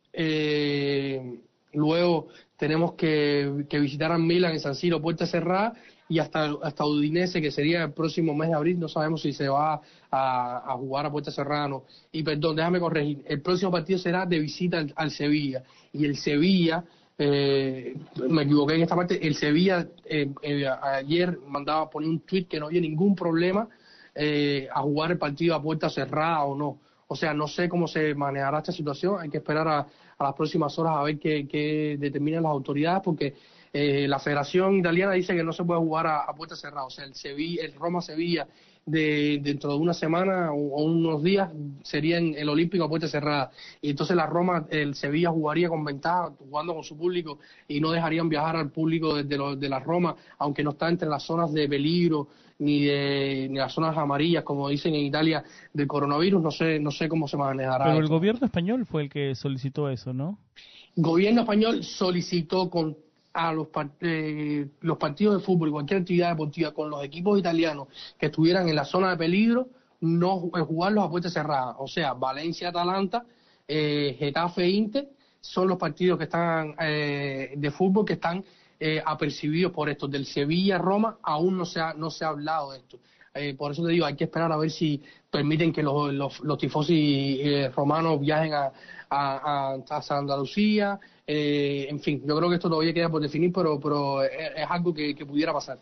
eh, luego tenemos que, que visitar a Milan en San Siro, puerta cerrada, y hasta, hasta Udinese, que sería el próximo mes de abril. No sabemos si se va a, a jugar a puerta cerrada o no. Y perdón, déjame corregir, el próximo partido será de visita al, al Sevilla, y el Sevilla, eh, me equivoqué en esta parte, el Sevilla eh, eh, ayer mandaba poner un tweet que no había ningún problema eh, a jugar el partido a puerta cerrada o no. O sea, no sé cómo se manejará esta situación, hay que esperar a, a las próximas horas a ver qué, qué determinan las autoridades, porque Eh, la Federación Italiana dice que no se puede jugar a, a puerta cerrada. O sea, el Sevilla, el Roma-Sevilla de dentro de una semana o, o unos días sería en el Olímpico a puerta cerrada, y entonces la Roma, el Sevilla jugaría con ventaja, jugando con su público, y no dejarían viajar al público de, de, lo, de la Roma, aunque no está entre las zonas de peligro ni de ni las zonas amarillas, como dicen en Italia, del coronavirus. No sé no sé cómo se manejará. Pero el esto. gobierno español fue el que solicitó eso, ¿no? El gobierno español solicitó con a los, eh, los partidos de fútbol y cualquier actividad deportiva con los equipos italianos que estuvieran en la zona de peligro, no eh, jugarlos a puerta cerrada. O sea, Valencia-Atalanta, eh, Getafe-Inter son los partidos que están eh, de fútbol que están eh, apercibidos por esto. Del Sevilla-Roma aún no se ha, no se ha hablado de esto. Eh, por eso te digo, hay que esperar a ver si permiten que los, los, los tifosi eh, romanos viajen a, a, a, a Andalucía. Eh, en fin, yo creo que esto todavía queda por definir, pero pero es, es algo que, que pudiera pasar.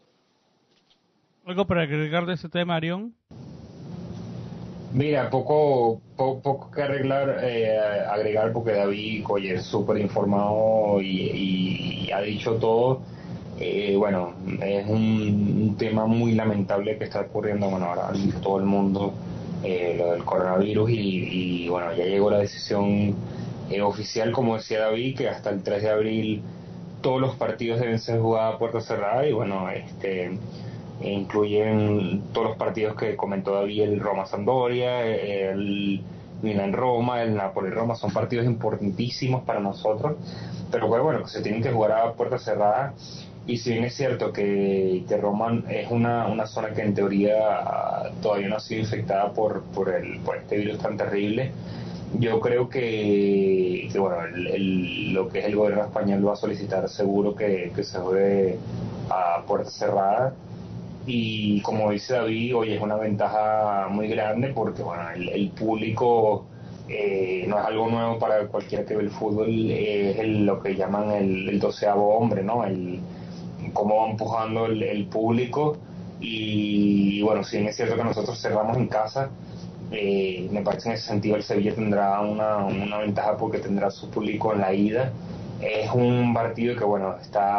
¿Algo para agregar de ese tema, Arión? Mira, poco poco, poco que arreglar, eh, agregar, porque David, oye, es súper informado y, y, y ha dicho todo. Eh, bueno, es un, un tema muy lamentable que está ocurriendo, bueno, ahora en todo el mundo, eh, lo del coronavirus, y, y bueno, ya llegó la decisión eh, oficial, como decía David, que hasta el tres de abril todos los partidos deben ser jugados a puerta cerrada, y bueno, este incluyen todos los partidos que comentó David, el Roma-Sampdoria, el Milan-Roma, el Napoli-Roma, son partidos importantísimos para nosotros, pero bueno, que se tienen que jugar a puerta cerrada. Y si bien es cierto que, que Roma es una, una zona que en teoría todavía no ha sido infectada por, por, el, por este virus tan terrible, yo creo que, que bueno, el, el, lo que es el gobierno español va a solicitar seguro que, que se juegue a puerta cerrada. Y como dice David, hoy es una ventaja muy grande porque bueno, el, el público eh, no es algo nuevo para cualquiera que ve el fútbol, eh, es el, lo que llaman el, el doceavo hombre, ¿no? El, cómo va empujando el, el público. Y, y bueno, si bien es cierto que nosotros cerramos en casa, eh, me parece en ese sentido el Sevilla tendrá una, una ventaja porque tendrá su público en la ida. Es un partido que bueno,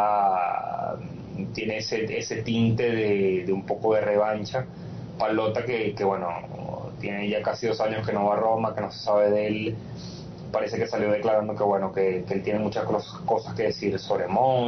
está tiene ese ese tinte de, de un poco de revancha. Pallotta que, que bueno, tiene ya casi dos años que no va a Roma, que no se sabe de él, parece que salió declarando que bueno, que, que él tiene muchas cosas que decir sobre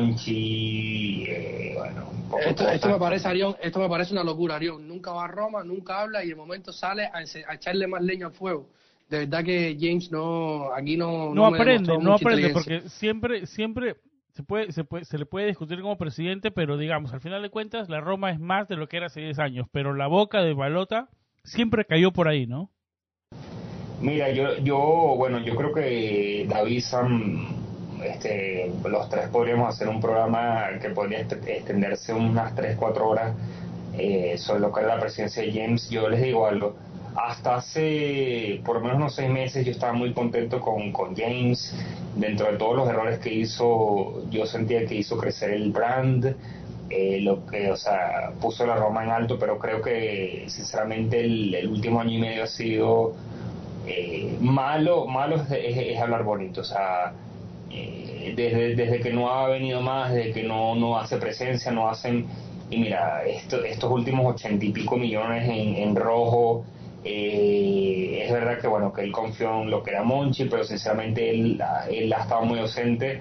Monchi, eh, bueno, un poco esto, esto me parece, Arión, esto me parece una locura, Arión. Nunca va a Roma, nunca habla, y de momento sale a, a echarle más leña al fuego. De verdad que James no, aquí no... No, no aprende, no aprende, porque siempre, siempre se puede, se puede, se le puede discutir como presidente, pero digamos, al final de cuentas, la Roma es más de lo que era hace diez años, pero la boca de Pallotta siempre cayó por ahí, ¿no? Mira, yo, yo, bueno, yo creo que David, Sam, este, los tres podríamos hacer un programa que podría extenderse unas tres, cuatro horas eh, sobre lo que es la presidencia de James. Yo les digo algo, hasta hace por lo menos unos seis meses yo estaba muy contento con, con James. Dentro de todos los errores que hizo, yo sentía que hizo crecer el brand, eh, lo que, o sea, puso la Roma en alto, pero creo que sinceramente el, el último año y medio ha sido eh, malo, malo es, es, es hablar bonito, o sea, eh, desde, desde que no ha venido más, desde que no, no hace presencia, no hacen, y mira, esto, estos últimos ochenta y pico millones en, en rojo, eh, es verdad que bueno, que él confió en lo que era Monchi, pero sinceramente él, él ha estado muy ausente.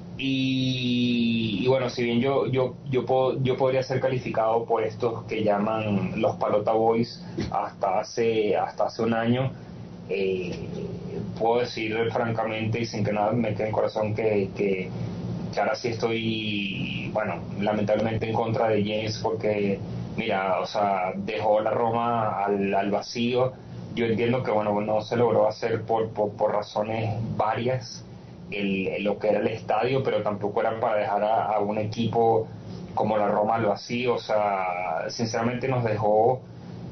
Y, y bueno, si bien yo yo yo puedo, yo podría ser calificado por estos que llaman los Palota Boys hasta hace hasta hace un año, eh, puedo decir francamente y sin que nada me quede en el corazón que, que, que ahora sí estoy, bueno, lamentablemente en contra de James, porque mira, o sea, dejó la Roma al, al vacío. Yo entiendo que bueno, no se logró hacer por, por, por razones varias el, lo que era el estadio, pero tampoco era para dejar a, a un equipo como la Roma al vacío. O sea, sinceramente nos dejó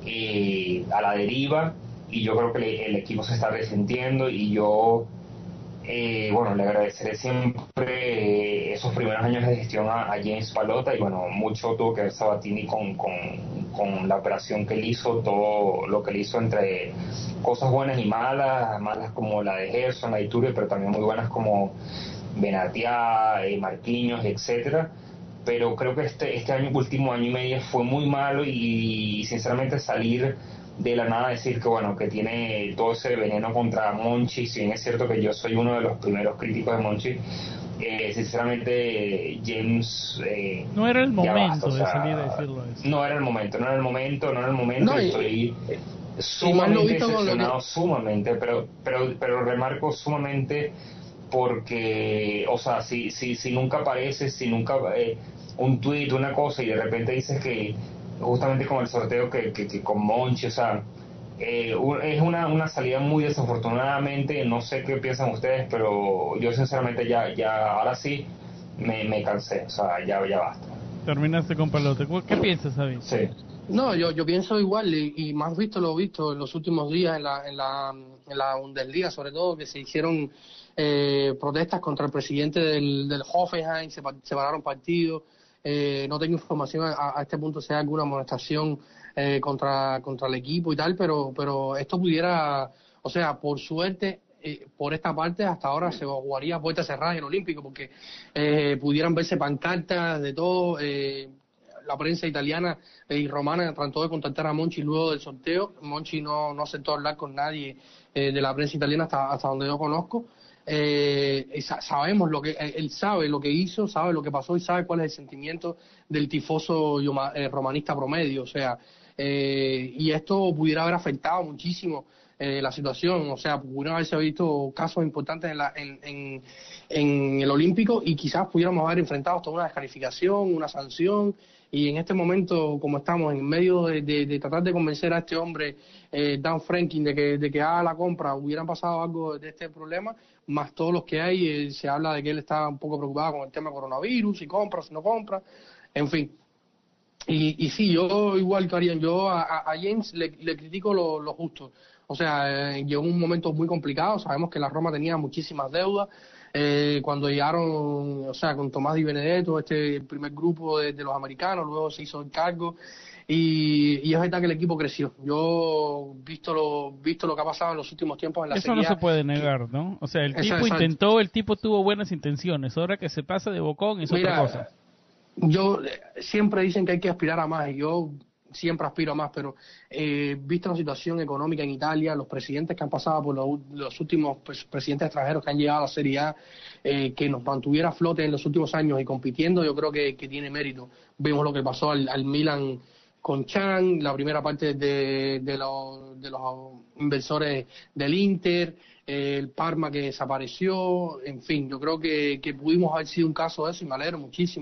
eh, a la deriva, y yo creo que le, el equipo se está resintiendo, y yo eh, bueno, le agradeceré siempre eh, esos primeros años de gestión a, a James Palota, y bueno, mucho tuvo que ver Sabatini con, con, con la operación que él hizo, todo lo que él hizo, entre cosas buenas y malas, malas como la de Gerson, la de Iturbe, pero también muy buenas como Benatia, eh, Marquinhos, etcétera. Pero creo que este, este año, último año y medio fue muy malo, y, y sinceramente salir de la nada decir que bueno, que tiene todo ese veneno contra Monchi, si bien es cierto que yo soy uno de los primeros críticos de Monchi, eh, sinceramente James eh, no era el momento basta, o sea, de salir a decirlo eso. no era el momento, no era el momento, no era el momento, no, y, estoy eh, sumamente decepcionado, que... sumamente, pero, pero, pero remarco sumamente porque, o sea, si, si, si nunca apareces, si nunca eh, un tweet, una cosa, y de repente dices que justamente con el sorteo que, que, que con Monchi, o sea, eh, es una, una salida muy desafortunadamente, no sé qué piensan ustedes, pero yo sinceramente ya, ya ahora sí me, me cansé, o sea, ya, ya basta. Terminaste con Palota. ¿Qué piensas, David? Sí. No, yo yo pienso igual, y, y más visto lo visto en los últimos días en la en la, en la Bundesliga, sobre todo, que se hicieron eh, protestas contra el presidente del, del Hoffenheim, se, se pararon partidos. Eh, no tengo información a, a este punto si hay alguna amonestación eh, contra contra el equipo y tal, pero pero esto pudiera, o sea, por suerte, eh, por esta parte hasta ahora se jugaría a puertas cerradas en el Olímpico, porque eh, pudieran verse pancartas de todo. Eh, la prensa italiana y romana trató de contactar a Monchi luego del sorteo. Monchi no, no aceptó hablar con nadie eh, de la prensa italiana hasta, hasta donde yo conozco. Eh, sabemos lo que él sabe lo que hizo, sabe lo que pasó y sabe cuál es el sentimiento del tifoso eh, romanista promedio, o sea, eh, y esto pudiera haber afectado muchísimo eh, la situación, o sea, pudiera haberse visto casos importantes en, la, en, en, en el Olímpico, y quizás pudiéramos haber enfrentado hasta una descalificación, una sanción. Y en este momento, como estamos en medio de, de, de tratar de convencer a este hombre, eh, Dan Franklin, de que, de que haga la compra, hubieran pasado algo de este problema, más todos los que hay, eh, se habla de que él está un poco preocupado con el tema coronavirus, si compra, si no compra, en fin. Y, y sí, yo igual que harían, yo a, a James le, le critico lo, lo justo. O sea, eh, llegó un momento muy complicado, sabemos que la Roma tenía muchísimas deudas. Eh, cuando llegaron, o sea, con Tomás Di Benedetto, este primer grupo de, de los americanos, luego se hizo el cargo, y, y es verdad que el equipo creció. Yo, visto lo visto lo que ha pasado en los últimos tiempos en la Eso serie, no se puede negar, ¿no? O sea, el tipo exacto. intentó, el tipo tuvo buenas intenciones, ahora que se pasa de bocón es Mira, otra cosa. Yo, siempre dicen que hay que aspirar a más, y yo siempre aspiro a más, pero eh, visto la situación económica en Italia, los presidentes que han pasado por los, los últimos pues, presidentes extranjeros que han llegado a la Serie A, eh, que nos mantuviera a flote en los últimos años y compitiendo, yo creo que, que tiene mérito. Vemos lo que pasó al, al Milan con Chan, la primera parte de, de, los, de los inversores del Inter, eh, el Parma que desapareció, en fin, yo creo que, que pudimos haber sido un caso de eso, y me alegro muchísimo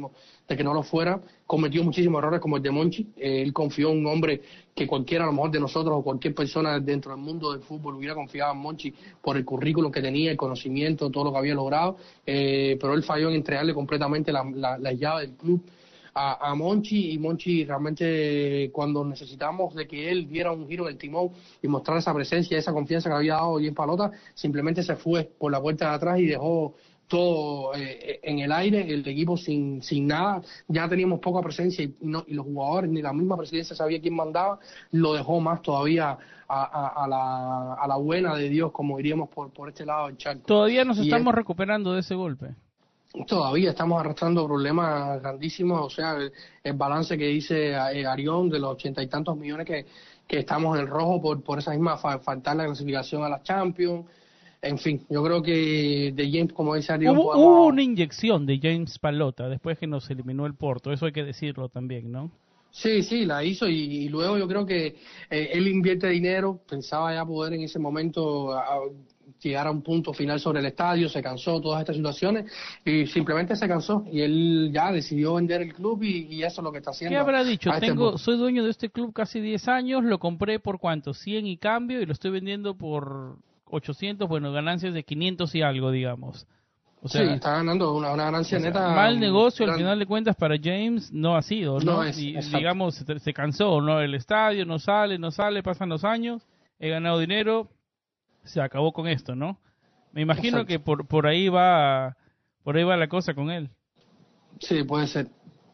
de que no lo fuera, cometió muchísimos errores como el de Monchi. Eh, él confió en un hombre que cualquiera a lo mejor de nosotros o cualquier persona dentro del mundo del fútbol hubiera confiado en Monchi por el currículum que tenía, el conocimiento, todo lo que había logrado, eh, pero él falló en entregarle completamente la, la, la llave del club a, a Monchi, y Monchi realmente cuando necesitamos de que él diera un giro del timón y mostrara esa presencia, esa confianza que había dado James Palota, simplemente se fue por la puerta de atrás y dejó todo eh, en el aire, el equipo sin sin nada. Ya teníamos poca presencia y, no, y los jugadores ni la misma presidencia sabía quién mandaba, lo dejó más todavía a, a, a, la, a la buena de Dios, como diríamos por, por este lado del charco. Todavía nos y estamos es, recuperando de ese golpe. Todavía estamos arrastrando problemas grandísimos, o sea, el, el balance que dice eh, Arión de los ochenta y tantos millones que, que estamos en el rojo por, por esa misma fa, faltar la clasificación a la Champions. En fin, yo creo que de James, como dice Arión, hubo, podemos... hubo una inyección de James Palota después que nos eliminó el Porto, eso hay que decirlo también, ¿no? Sí, sí, la hizo, y, y luego yo creo que eh, él invierte dinero, pensaba ya poder en ese momento a, a llegar a un punto final sobre el estadio, se cansó, todas estas situaciones, y simplemente se cansó, y él ya decidió vender el club, y, y eso es lo que está haciendo. ¿Qué habrá dicho? Este Tengo, punto. soy dueño de este club casi diez años, lo compré por cuánto, cien y cambio, y lo estoy vendiendo por ochocientos, bueno, ganancias de quinientos y algo, digamos. O sea, sí, está ganando una, una ganancia o sea, neta. mal negocio gran... al final de cuentas para James no ha sido, ¿no? No es, y exacto. digamos, se, se cansó, ¿no? El estadio no sale, no sale, pasan los años, he ganado dinero, se acabó con esto, ¿no? Me imagino Exacto. que por por ahí va por ahí va la cosa con él. Sí, puede ser.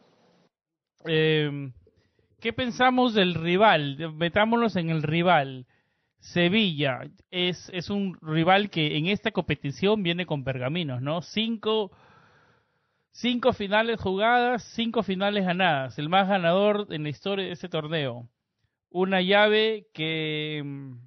Eh, ¿Qué pensamos del rival? Metámonos en el rival. Sevilla es, es un rival que en esta competición viene con pergaminos, ¿no? Cinco, cinco finales jugadas, cinco finales ganadas. El más ganador en la historia de este torneo. Una llave que,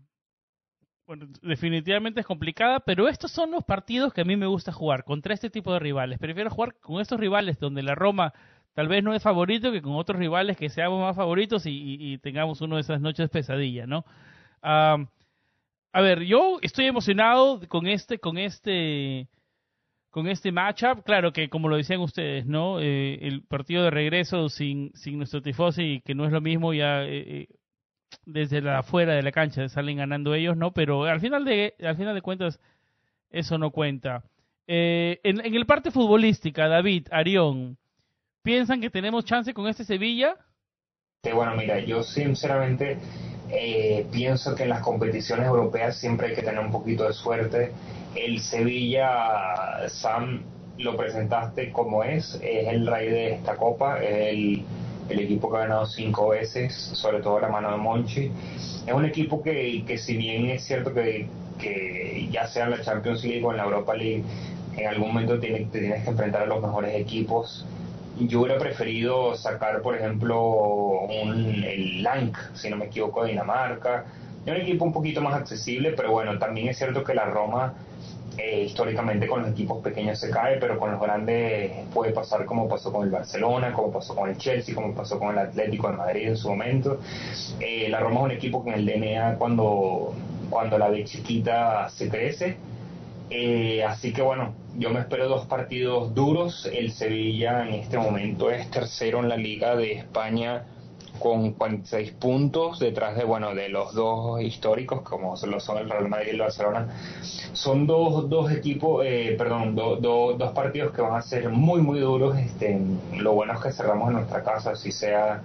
bueno, definitivamente es complicada, pero estos son los partidos que a mí me gusta jugar, contra este tipo de rivales. Prefiero jugar con estos rivales donde la Roma tal vez no es favorito, que con otros rivales que seamos más favoritos y, y, y tengamos una de esas noches pesadilla, ¿no? Uh, a ver, yo estoy emocionado con este, con este, con este matchup. Claro que, como lo decían ustedes, ¿no? Eh, el partido de regreso sin, sin nuestro tifosi, que no es lo mismo, ya eh, desde la afuera de la cancha salen ganando ellos, ¿no? Pero al final de, al final de cuentas, eso no cuenta. Eh, en, en el parte futbolística, David, Arión, ¿piensan que tenemos chance con este Sevilla? Sí, bueno, mira, yo sinceramente eh, pienso que en las competiciones europeas siempre hay que tener un poquito de suerte. El Sevilla, Sam, lo presentaste como es, es el rey de esta copa, es el, el equipo que ha ganado cinco veces, sobre todo la mano de Monchi. Es un equipo que, que si bien es cierto que, que ya sea en la Champions League o en la Europa League, en algún momento tiene, te tienes que enfrentar a los mejores equipos. Yo hubiera preferido sacar, por ejemplo, un, el Lank, si no me equivoco, de Dinamarca. Es un equipo un poquito más accesible, pero bueno, también es cierto que la Roma eh, históricamente con los equipos pequeños se cae, pero con los grandes puede pasar como pasó con el Barcelona, como pasó con el Chelsea, como pasó con el Atlético de Madrid en su momento. Eh, la Roma es un equipo que en el D N A cuando, cuando la ve chiquita se crece. Eh, así que bueno, yo me espero dos partidos duros. El Sevilla en este momento es tercero en la Liga de España con cuarenta y seis puntos, detrás de bueno de los dos históricos como lo son el Real Madrid y el Barcelona. Son dos dos equipos, eh, perdón, do, do, dos partidos que van a ser muy muy duros. Este, lo bueno es que cerramos en nuestra casa, si sea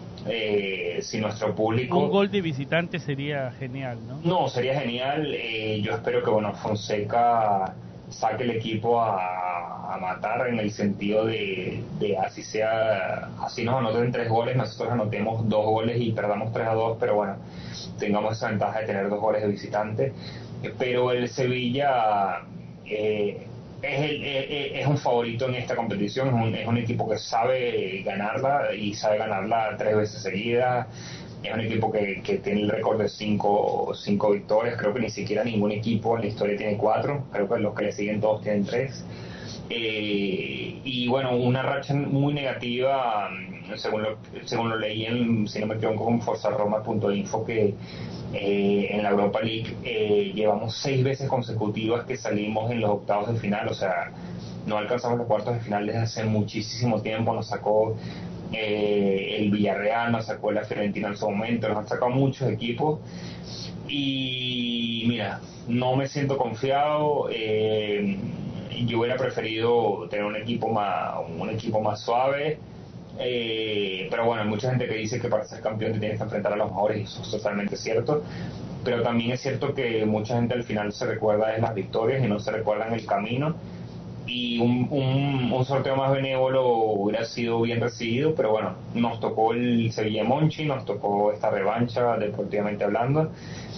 Eh, si nuestro público... Un gol de visitante sería genial, ¿no? No, sería genial. Eh, yo espero que bueno Fonseca saque el equipo a, a matar, en el sentido de, de así sea, así nos anoten tres goles, nosotros anotemos dos goles y perdamos tres a dos, pero bueno, tengamos esa ventaja de tener dos goles de visitante. Pero el Sevilla eh, Es, el, es un favorito en esta competición, es un, es un equipo que sabe ganarla y sabe ganarla tres veces seguidas. Es un equipo que, que tiene el récord de cinco, cinco victorias, creo que ni siquiera ningún equipo en la historia tiene cuatro, creo que los que le siguen todos tienen tres. Eh, y bueno, una racha muy negativa, según lo, según lo leí en, si no me equivoco, con forzaroma punto info, que eh, en la Europa League eh, llevamos seis veces consecutivas que salimos en los octavos de final. O sea, no alcanzamos los cuartos de final desde hace muchísimo tiempo. Nos sacó eh, el Villarreal, nos sacó la Fiorentina en su momento, nos han sacado muchos equipos y mira, no me siento confiado. eh, yo hubiera preferido tener un equipo más un equipo más suave, eh, pero bueno, hay mucha gente que dice que para ser campeón te tienes que enfrentar a los mejores y eso es totalmente cierto, pero también es cierto que mucha gente al final se recuerda de las victorias y no se recuerda en el camino, y un, un, un sorteo más benévolo hubiera sido bien recibido, pero bueno, nos tocó el Sevilla Monchi, nos tocó esta revancha deportivamente hablando,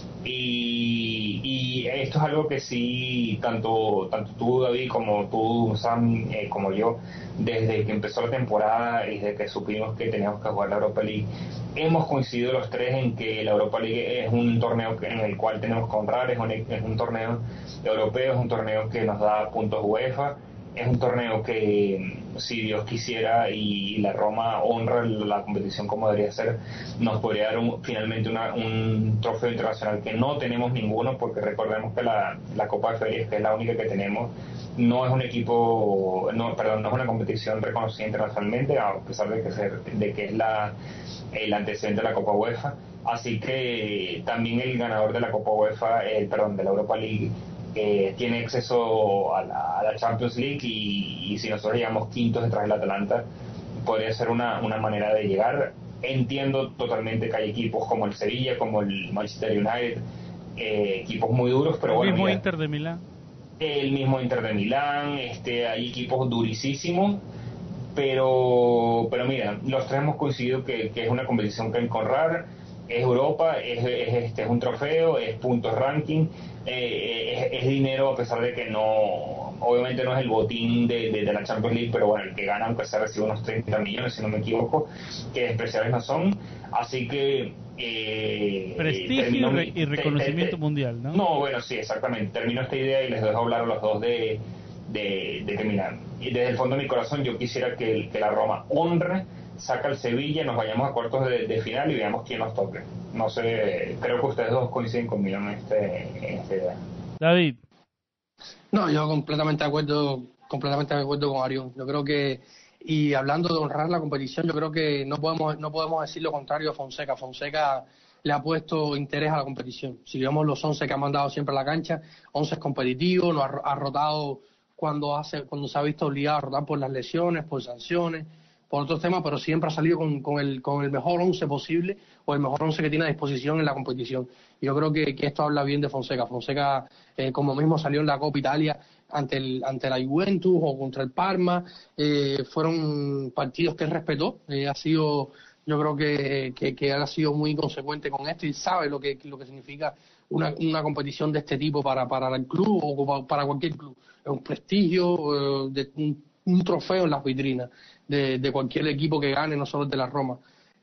y, y esto es algo que sí, tanto tanto tú, David, como tú, Sam, eh, como yo, desde que empezó la temporada y desde que supimos que teníamos que jugar la Europa League, hemos coincidido los tres en que la Europa League es un torneo en el cual tenemos que honrar, es un, es un torneo europeo, es un torneo que nos da puntos UEFA, es un torneo que, si Dios quisiera y la Roma honra la competición como debería ser, nos podría dar un, finalmente una, un trofeo internacional que no tenemos ninguno, porque recordemos que la, la Copa de Ferias, que es la única que tenemos, no es un equipo, no, perdón, no es una competición reconocida internacionalmente, a pesar de que, ser, de que es la, el antecedente de la Copa UEFA. Así que también el ganador de la Copa UEFA, eh, perdón, de la Europa League, Eh, tiene acceso a la, a la Champions League, y, y si nosotros llegamos quintos detrás del Atalanta, podría ser una, una manera de llegar. Entiendo totalmente que hay equipos como el Sevilla, como el Manchester United, eh, equipos muy duros, pero el bueno, mismo mira, Inter de Milán el mismo Inter de Milán, este, hay equipos durísimos, pero pero mira, los tres hemos coincidido que, que es una competición que hay que honrar, es Europa, es, es, este, es un trofeo, es puntos ranking, eh, es, es dinero, a pesar de que no, obviamente no es el botín de, de, de la Champions League, pero bueno, el que gana aunque sea recibe unos treinta millones, si no me equivoco, que especiales no son, así que eh, prestigio termino, y, re, y reconocimiento te, te, mundial, ¿no? No, bueno, sí, exactamente, termino esta idea y les dejo hablar a los dos de, de, de que mira, y desde el fondo de mi corazón yo quisiera que, que la Roma honre, saca el Sevilla, nos vayamos a cuartos de, de final y veamos quién nos toque. No sé, creo que ustedes dos coinciden conmigo en, este, en esta idea. David. No, yo completamente de acuerdo, completamente de acuerdo con Arión. Yo creo que, y hablando de honrar la competición, yo creo que no podemos, no podemos decir lo contrario a Fonseca. Fonseca le ha puesto interés a la competición. Si vemos los once que ha mandado siempre a la cancha, once competitivos, no ha, ha rotado cuando hace, cuando se ha visto obligado a rotar por las lesiones, por sanciones, por otros temas, pero siempre ha salido con, con el con el mejor once posible, o el mejor once que tiene a disposición en la competición. Yo creo que, que esto habla bien de Fonseca. Fonseca, eh, como mismo salió en la Copa Italia ante el ante la Juventus o contra el Parma, eh, fueron partidos que él respetó. Eh, ha sido, yo creo que, que, que él ha sido muy consecuente con esto y sabe lo que lo que significa una, una competición de este tipo para, para el club o para cualquier club. Es un prestigio, eh, de, un, un trofeo en las vitrinas de, de cualquier equipo que gane, no solo de la Roma.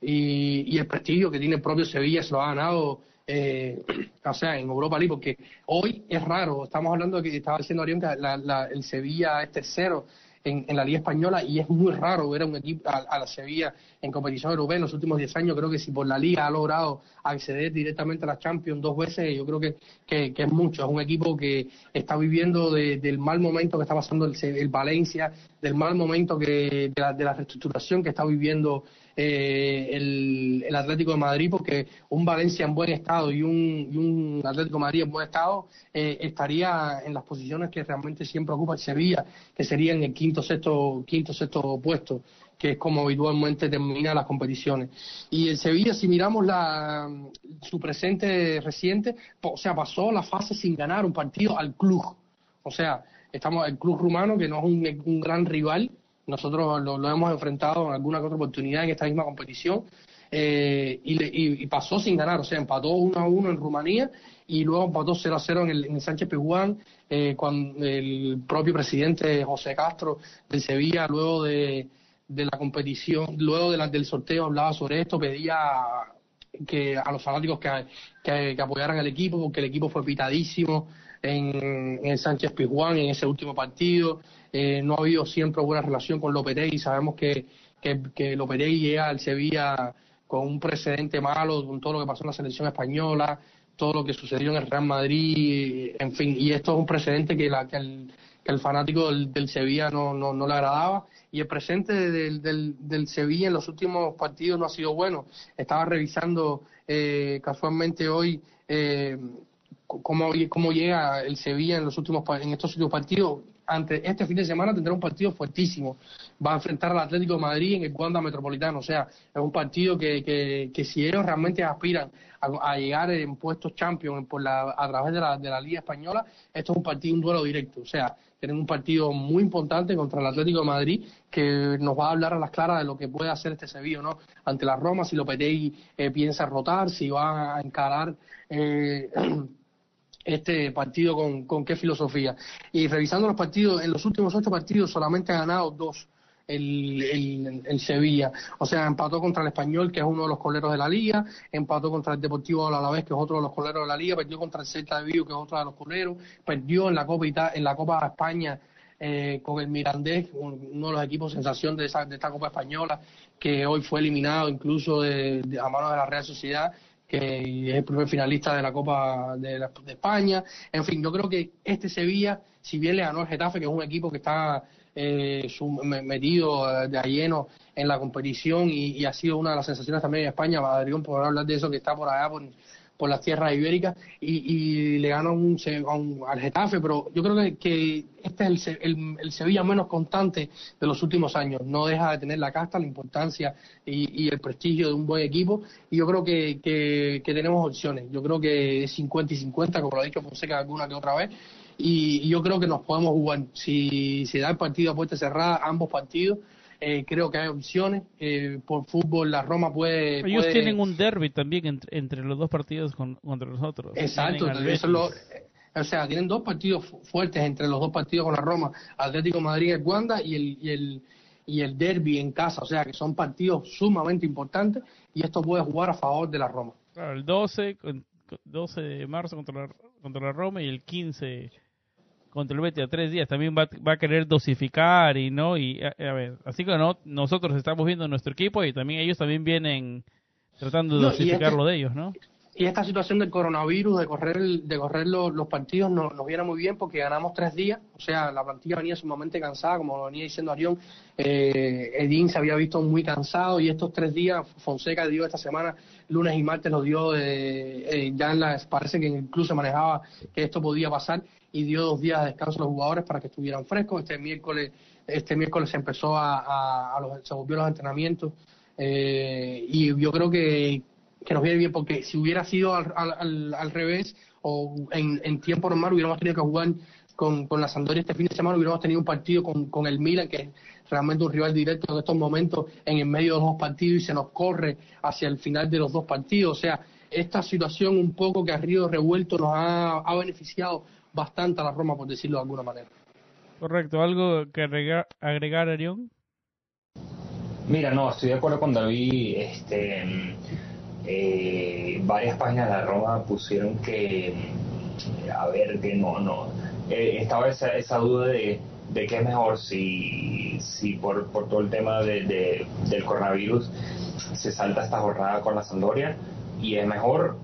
Y, y el prestigio que tiene el propio Sevilla se lo ha ganado, eh, o sea, en Europa League, porque hoy es raro, estamos hablando de que estaba diciendo Arión que la, la, el Sevilla es tercero en, en la Liga Española, y es muy raro ver a un equipo, a, a la Sevilla en competición europea en los últimos diez años. Creo que si por la Liga ha logrado acceder directamente a la Champions dos veces, yo creo que, que, que es mucho. Es un equipo que está viviendo de, del mal momento que está pasando el, el Valencia, del mal momento que de la, de la reestructuración que está viviendo eh, el, el Atlético de Madrid, porque un Valencia en buen estado y un, y un Atlético de Madrid en buen estado eh, estaría en las posiciones que realmente siempre ocupa el Sevilla, que sería en el quinto sexto quinto sexto puesto, que es como habitualmente termina las competiciones. Y el Sevilla, si miramos la su presente reciente, o sea, pasó la fase sin ganar un partido al club. O sea, estamos el club rumano, que no es un, un gran rival. Nosotros lo, lo hemos enfrentado en alguna que otra oportunidad en esta misma competición, eh, y, le, y, y pasó sin ganar. O sea, empató uno a uno en Rumanía y luego empató cero a cero en el, en el Sánchez Pizjuán, eh, cuando el propio presidente José Castro del Sevilla, luego de de la competición, luego de la, del sorteo, hablaba sobre esto, pedía que a los fanáticos que, que, que apoyaran al equipo, porque el equipo fue pitadísimo en, en el Sánchez Pizjuán en ese último partido. Eh, no ha habido siempre buena relación con Lopetegui. Sabemos que, que, que Lopetegui llega al Sevilla con un precedente malo, con todo lo que pasó en la selección española, todo lo que sucedió en el Real Madrid, en fin, y esto es un precedente que, la, que, el, que el fanático del, del Sevilla no, no, no le agradaba, y el presente del, del, del Sevilla en los últimos partidos no ha sido bueno. Estaba revisando eh, casualmente hoy eh, cómo, cómo llega el Sevilla en los últimos en estos últimos partidos. Ante este fin de semana tendrá un partido fuertísimo. Va a enfrentar al Atlético de Madrid en el Wanda Metropolitano. O sea, es un partido que, que, que si ellos realmente aspiran a, a llegar en puestos Champions por la, a través de la, de la Liga Española, esto es un partido, un duelo directo. O sea, tienen un partido muy importante contra el Atlético de Madrid que nos va a hablar a las claras de lo que puede hacer este Sevilla, ¿no? Ante la Roma, si Lopetegui eh, piensa rotar, si va a encarar Eh, este partido con, con qué filosofía. Y revisando los partidos, en los últimos ocho partidos solamente ha ganado dos el, el, el Sevilla. O sea, empató contra el Español, que es uno de los coleros de la Liga, empató contra el Deportivo Alavés, que es otro de los coleros de la Liga, perdió contra el Celta de Vigo, que es otro de los coleros, perdió en la Copa Ita- en la Copa España eh, con el Mirandés, uno de los equipos sensación de, esa, de esta Copa Española, que hoy fue eliminado incluso de, de, a manos de la Real Sociedad, que es el primer finalista de la Copa de, la, de España. En fin, yo creo que este Sevilla, si bien le ganó el Getafe, que es un equipo que está eh, sum, metido de a lleno en la competición y, y ha sido una de las sensaciones también en España, Adrián podrá hablar de eso, que está por allá por, por las tierras ibéricas, y, y le ganó un, un, al Getafe, pero yo creo que, que este es el, el, el Sevilla menos constante de los últimos años. No deja de tener la casta, la importancia y, y el prestigio de un buen equipo, y yo creo que, que, que tenemos opciones. Yo creo que es cincuenta y cincuenta, como lo ha dicho Fonseca alguna que otra vez, y, y yo creo que nos podemos jugar. Si se da el partido a puerta cerrada, ambos partidos, Eh, creo que hay opciones. Eh, por fútbol la Roma puede... Ellos puede... tienen un derbi también entre, entre los dos partidos con, contra nosotros. Exacto, eso lo, o sea, tienen dos partidos fuertes entre los dos partidos con la Roma, Atlético de Madrid en Wanda y el, y el y el derbi en casa, o sea que son partidos sumamente importantes, y esto puede jugar a favor de la Roma. Claro, el doce, doce de marzo contra la, contra la Roma, y el quince contra el Betis, a tres días. También va, va a querer dosificar y no y a, a ver, así que no, nosotros estamos viendo nuestro equipo, y también ellos también vienen tratando de no, dosificar este, lo de ellos, ¿no? Y esta situación del coronavirus, de correr de correr los, los partidos, nos, nos viene muy bien porque ganamos tres días. O sea, la plantilla venía sumamente cansada, como lo venía diciendo Arión. Eh, Edín se había visto muy cansado, y estos tres días Fonseca dio esta semana, lunes y martes los dio, eh, eh, ya en las, parece que incluso manejaba que esto podía pasar, y dio dos días de descanso a los jugadores para que estuvieran frescos. Este miércoles este miércoles se empezó a, a, a los, se volvió a los entrenamientos, eh, y yo creo que que nos viene bien, porque si hubiera sido al, al, al revés, o en, en tiempo normal, hubiéramos tenido que jugar con, con la Sampdoria este fin de semana, hubiéramos tenido un partido con, con el Milan, que es realmente un rival directo en estos momentos, en el medio de los dos partidos, y se nos corre hacia el final de los dos partidos. O sea, esta situación un poco que ha río revuelto nos ha, ha beneficiado bastante a la Roma, por decirlo de alguna manera. Correcto. ¿Algo que agregar, agregar Arión? Mira, no, estoy de acuerdo con David. Este... Eh, varias páginas de la Roma pusieron que, a ver, que no, no, eh, estaba esa, esa duda de, de qué es mejor, si, si por, por todo el tema de, de, del coronavirus se salta esta jornada con la Sampdoria y es mejor,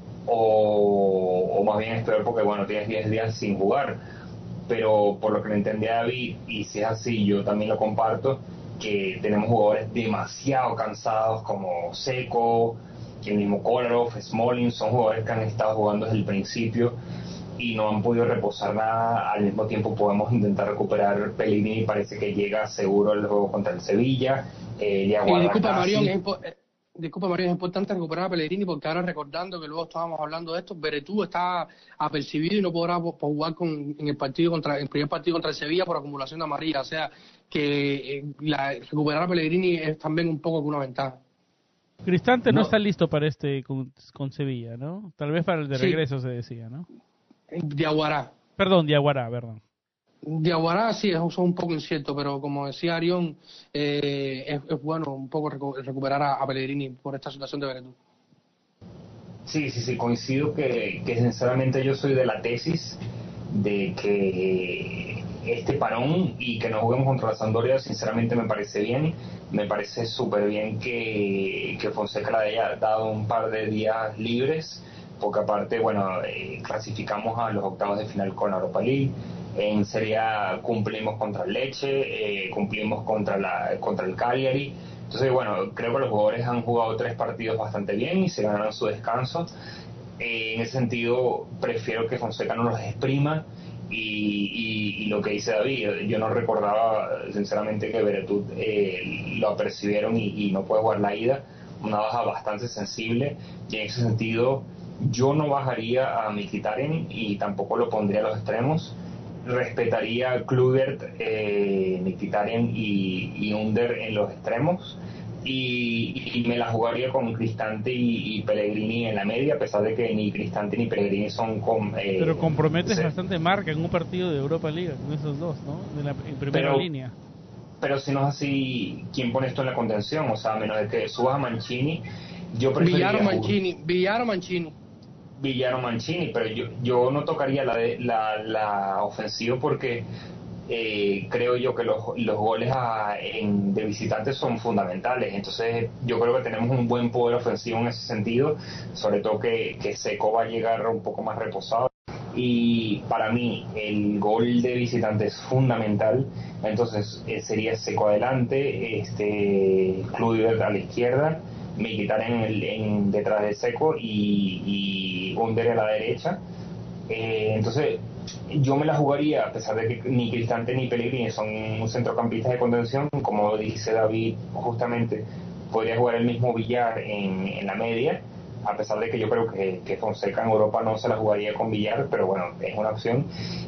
o, o más bien es peor porque, bueno, tienes diez días sin jugar. Pero por lo que le entendí a David, y si es así, yo también lo comparto, que tenemos jugadores demasiado cansados como Seco, el mismo Kolarov, Smalling, son jugadores que han estado jugando desde el principio y no han podido reposar nada. Al mismo tiempo podemos intentar recuperar Pellegrini, parece que llega seguro el juego contra el Sevilla. Eh, y disculpa, Marión, es, impo- eh, disculpa, Marión, es importante recuperar a Pellegrini, porque ahora, recordando que luego estábamos hablando de esto, Veretout está apercibido y no podrá por, por jugar con, en el partido contra el primer partido contra el Sevilla por acumulación de amarilla. O sea que eh, la, recuperar a Pellegrini es también un poco una ventaja. Cristante no, no está listo para este con, con Sevilla, ¿no? Tal vez para el de regreso, sí. Se decía, ¿no? Diaguará. Perdón, Diaguará, perdón. Diaguará sí, eso es un poco incierto, pero como decía Arión, eh, es, es bueno un poco recu- recuperar a, a Pellegrini por esta situación de Veretout. Sí, sí, sí, coincido que, que sinceramente yo soy de la tesis de que este parón y que no juguemos contra la Sampdoria, sinceramente me parece bien. Me parece súper bien que, que Fonseca le haya dado un par de días libres porque aparte, bueno, eh, clasificamos a los octavos de final con la Europa League. En Serie A cumplimos contra el Lecce, eh, cumplimos contra la contra el Cagliari. Entonces, bueno, creo que los jugadores han jugado tres partidos bastante bien y se ganaron su descanso. Eh, en ese sentido, prefiero que Fonseca no los exprima. Y, y, y lo que dice David, yo no recordaba sinceramente que Veretout eh, lo apercibieron y, y no puede jugar la ida, una baja bastante sensible, y en ese sentido yo no bajaría a Mkhitaryan y tampoco lo pondría a los extremos. Respetaría a Kluivert, eh, Mkhitaryan y, y Under en los extremos, y, y me la jugaría con Cristante y, y Pellegrini en la media, a pesar de que ni Cristante ni Pellegrini son con, eh, pero comprometes se, bastante marca en un partido de Europa League con esos dos, ¿no? De la, en primera pero, línea. Pero si no es así, ¿quién pone esto en la contención? O sea, a menos de que subas a Mancini, yo preferiría Villar o Mancini, Villar o Mancini. Villar o Mancini, pero yo yo no tocaría la de, la, la ofensiva porque eh, creo yo que los, los goles a, en, de visitantes son fundamentales. Entonces yo creo que tenemos un buen poder ofensivo en ese sentido, sobre todo que, que Seco va a llegar un poco más reposado. Y para mí el gol de visitante es fundamental, entonces eh, sería Seco adelante, este Kluivert a la izquierda, Mkhitaryan en, el, en detrás de Seco y, y Under a la derecha. Eh, entonces yo me la jugaría, a pesar de que ni Cristante ni Pellegrini son centrocampistas de contención, como dice David, justamente podría jugar el mismo Villar en, en la media, a pesar de que yo creo que, que Fonseca en Europa no se la jugaría con Villar, pero bueno, es una opción.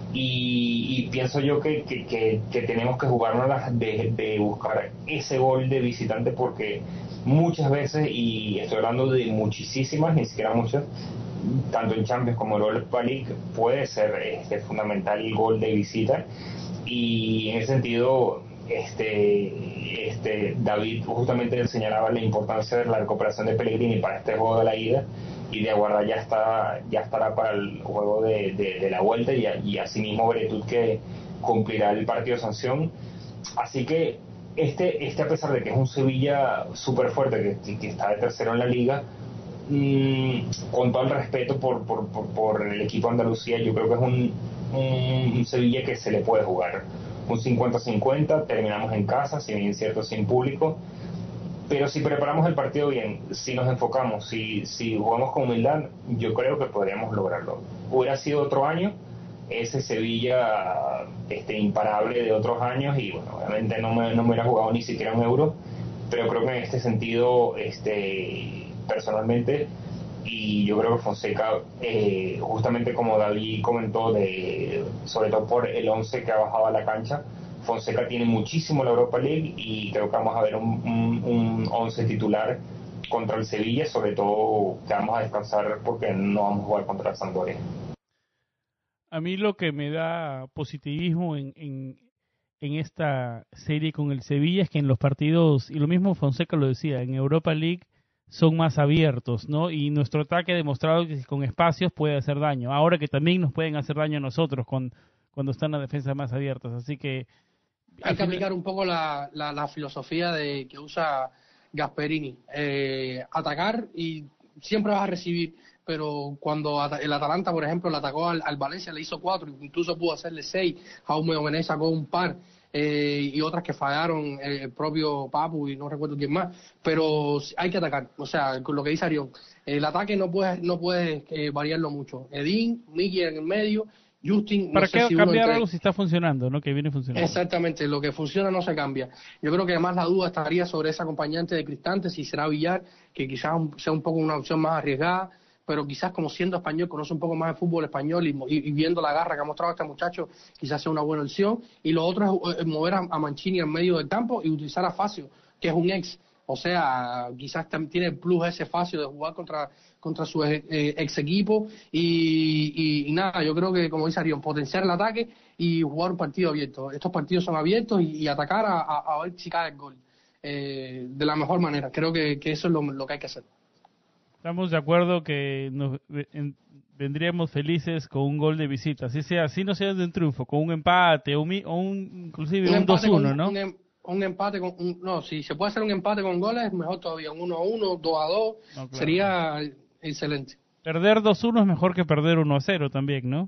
Y, y pienso yo que, que, que, que tenemos que jugárnoslas de, de buscar ese gol de visitante, porque muchas veces, y estoy hablando de muchísimas, ni siquiera muchas, tanto en Champions como en Europa League, puede ser este, fundamental el gol de visita. Y en ese sentido, este, este David justamente señalaba la importancia de la recuperación de Pellegrini para este juego de la ida, y de Aguarda ya está ya estará para el juego de, de, de la vuelta, y, y asimismo Veretout, que cumplirá el partido de sanción. Así que este este a pesar de que es un Sevilla súper fuerte, que, que está de tercero en la liga, mmm, con todo el respeto por, por, por, por el equipo de Andalucía, yo creo que es un, un, un Sevilla que se le puede jugar un cincuenta cincuenta, terminamos en casa, si bien es cierto sin público, pero si preparamos el partido bien, si nos enfocamos, si, si jugamos con humildad, yo creo que podríamos lograrlo. Hubiera sido otro año, ese Sevilla este, imparable de otros años, y bueno, obviamente no me, no me hubiera jugado ni siquiera un euro, pero creo que en este sentido, este, personalmente, y yo creo que Fonseca, eh, justamente como David comentó, de, sobre todo por el once que ha bajado a la cancha, Fonseca tiene muchísimo la Europa League, y creo que vamos a ver un, un, un once titular contra el Sevilla, sobre todo que vamos a descansar porque no vamos a jugar contra el Sampdoria. A mí lo que me da positivismo en, en, en esta serie con el Sevilla es que en los partidos, y lo mismo Fonseca lo decía, en Europa League son más abiertos, ¿no? Y nuestro ataque ha demostrado que con espacios puede hacer daño. Ahora que también nos pueden hacer daño a nosotros con, cuando están las defensas más abiertas. Así que hay que aplicar un poco la, la, la filosofía de que usa Gasperini. Eh, atacar y siempre vas a recibir, pero cuando el Atalanta, por ejemplo, le atacó al, al Valencia, le hizo cuatro, incluso pudo hacerle seis. Jaume Domenech sacó un par. Eh, y otras que fallaron, eh, el propio Papu y no recuerdo quién más, pero hay que atacar. O sea, con lo que dice Arión, el ataque no puedes no puedes eh, variarlo mucho. Edín, Miki en el medio, Justin, ¿para no qué sé si cambiar entre... algo si está funcionando, no? Que viene funcionando. Exactamente, lo que funciona no se cambia. Yo creo que además la duda estaría sobre ese acompañante de Cristante, si será Villar, que quizás sea un poco una opción más arriesgada, pero quizás como siendo español, conoce un poco más de fútbol español, y, y, y viendo la garra que ha mostrado este muchacho, quizás sea una buena opción. Y lo otro es mover a, a Mancini en medio del campo y utilizar a Facio, que es un ex. O sea, quizás tiene el plus ese Facio de jugar contra contra su eh, ex equipo. Y, y, y nada, yo creo que, como dice Arión, potenciar el ataque y jugar un partido abierto. Estos partidos son abiertos, y, y atacar a, a, a ver si cae el gol eh, de la mejor manera. Creo que, que eso es lo, lo que hay que hacer. Estamos de acuerdo que nos en, vendríamos felices con un gol de visita, así sea, así no sea de un triunfo, con un empate o un, o un inclusive un, un dos uno, ¿no? Un, un empate con un, no, si se puede hacer un empate con goles, mejor todavía, un uno a uno, dos a dos, no, claro, sería excelente. Perder dos uno es mejor que perder uno a cero también, ¿no?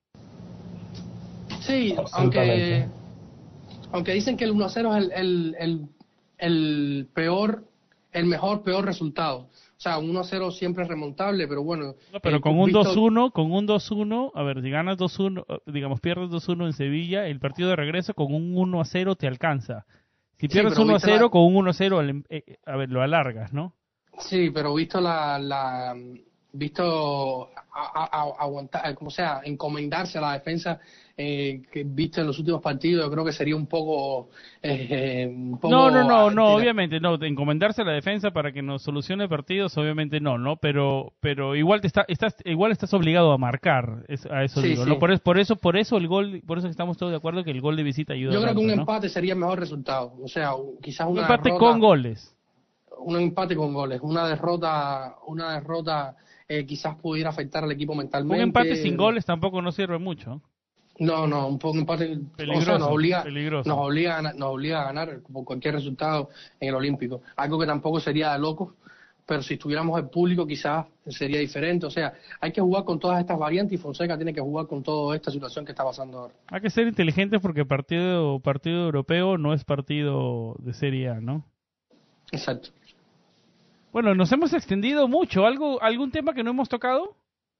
Sí, aunque aunque dicen que el uno a cero es el, el, el, el peor, el mejor, peor resultado. O sea, un uno a cero siempre es remontable, pero bueno. No, pero eh, con un visto... dos uno, con un dos uno, a ver, si ganas dos uno, digamos, pierdes dos uno en Sevilla, el partido de regreso con un uno a cero te alcanza. Si pierdes sí, uno a cero, la... con un uno a cero, eh, a ver, lo alargas, ¿no? Sí, pero visto la... la visto aguantar, como sea, encomendarse a la defensa eh, que visto en los últimos partidos, yo creo que sería un poco, eh, un poco no no no no la... obviamente no, encomendarse a la defensa para que nos solucione partidos, obviamente no no pero pero igual te está estás igual estás obligado a marcar, es, a eso sí, digo, sí. ¿no? por, es, por eso por eso el gol, por eso estamos todos de acuerdo que el gol de visita ayuda. Yo creo tanto, que un ¿no? empate sería el mejor resultado, o sea, quizás una un empate derrota, con goles un empate con goles, una derrota una derrota Eh, quizás pudiera afectar al equipo mentalmente. Un empate sin goles tampoco no sirve mucho. No, no, un poco un empate peligroso, o sea, nos obliga, peligroso. nos obliga, a, nos obliga a ganar por cualquier resultado en el Olímpico. Algo que tampoco sería de locos, pero si estuviéramos el público quizás sería diferente. O sea, hay que jugar con todas estas variantes y Fonseca tiene que jugar con toda esta situación que está pasando ahora. Hay que ser inteligentes porque partido partido europeo no es partido de Serie A, ¿no? Exacto. Bueno, nos hemos extendido mucho. ¿Algo, algún tema que no hemos tocado?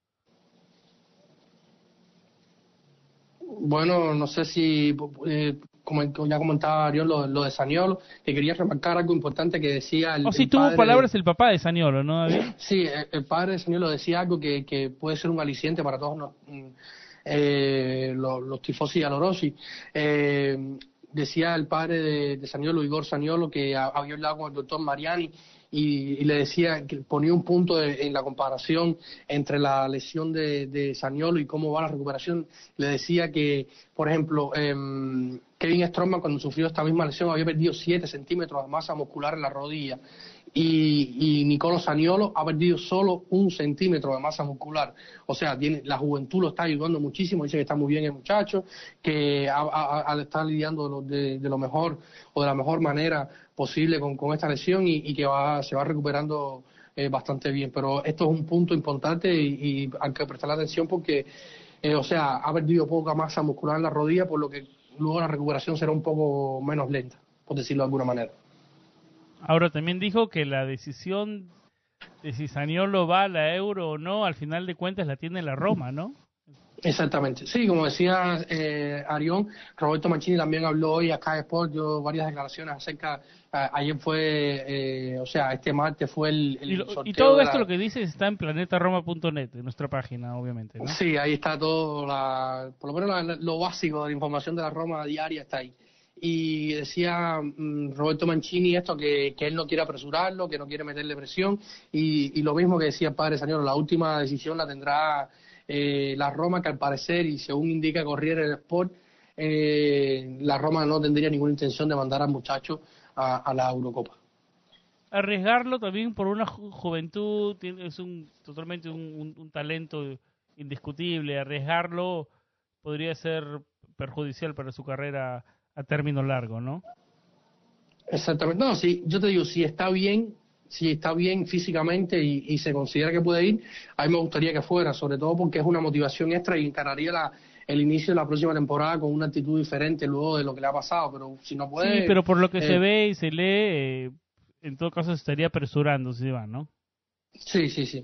Bueno, no sé si, eh, como ya comentaba Arión, lo, lo de Zaniolo, que quería remarcar algo importante que decía el, oh, sí, el tuvo padre palabras de, el papá de Zaniolo, ¿no, David? Sí, el, el padre de Zaniolo decía algo que, que puede ser un aliciente para todos los, eh, los, los tifosi y alorosi. Eh, decía el padre de, de Zaniolo, Igor Zaniolo, que a, había hablado con el doctor Mariani y, y le decía que ponía un punto de, en la comparación entre la lesión de, de Zaniolo y cómo va la recuperación. Le decía que, por ejemplo, eh, Kevin Strootman cuando sufrió esta misma lesión había perdido siete centímetros de masa muscular en la rodilla y, y Nicolo Zaniolo ha perdido solo un centímetro de masa muscular. O sea, tiene, la juventud lo está ayudando muchísimo, dice que está muy bien el muchacho, que ha, ha, ha, está lidiando de, de lo mejor o de la mejor manera posible con, con esta lesión y, y que va, se va recuperando eh, bastante bien. Pero esto es un punto importante y, y hay que prestarle atención porque, eh, o sea, ha perdido poca masa muscular en la rodilla, por lo que luego la recuperación será un poco menos lenta, por decirlo de alguna manera. Ahora también dijo que la decisión de si Zaniolo va a la Euro o no, al final de cuentas la tiene la Roma, ¿no? Exactamente. Sí, como decía eh, Arión, Roberto Mancini también habló hoy acá en Sport, dio varias declaraciones acerca, a, ayer fue, eh, o sea, este martes fue el, el y, lo, sorteo y todo de esto la... lo que dices está en planeta roma punto net, en nuestra página, obviamente, ¿no? Sí, ahí está todo, la, por lo menos la, lo básico de la información de la Roma diaria está ahí. Y decía mm, Roberto Mancini esto, que, que él no quiere apresurarlo, que no quiere meterle presión, y, y lo mismo que decía el padre Zaniolo, la última decisión la tendrá Eh, la Roma, que al parecer, y según indica Corriere dello Sport, eh, la Roma no tendría ninguna intención de mandar al muchacho a, a la Eurocopa. Arriesgarlo también por una ju juventud, es un totalmente un, un, un talento indiscutible, arriesgarlo podría ser perjudicial para su carrera a término largo, ¿no? Exactamente, no, sí, yo te digo, si está bien, si está bien físicamente y, y se considera que puede ir, a mí me gustaría que fuera, sobre todo porque es una motivación extra y encararía la, el inicio de la próxima temporada con una actitud diferente luego de lo que le ha pasado, pero si no puede... Sí, pero por lo que eh, se ve y se lee, eh, en todo caso se estaría apresurando si va, ¿no? Sí, sí, sí.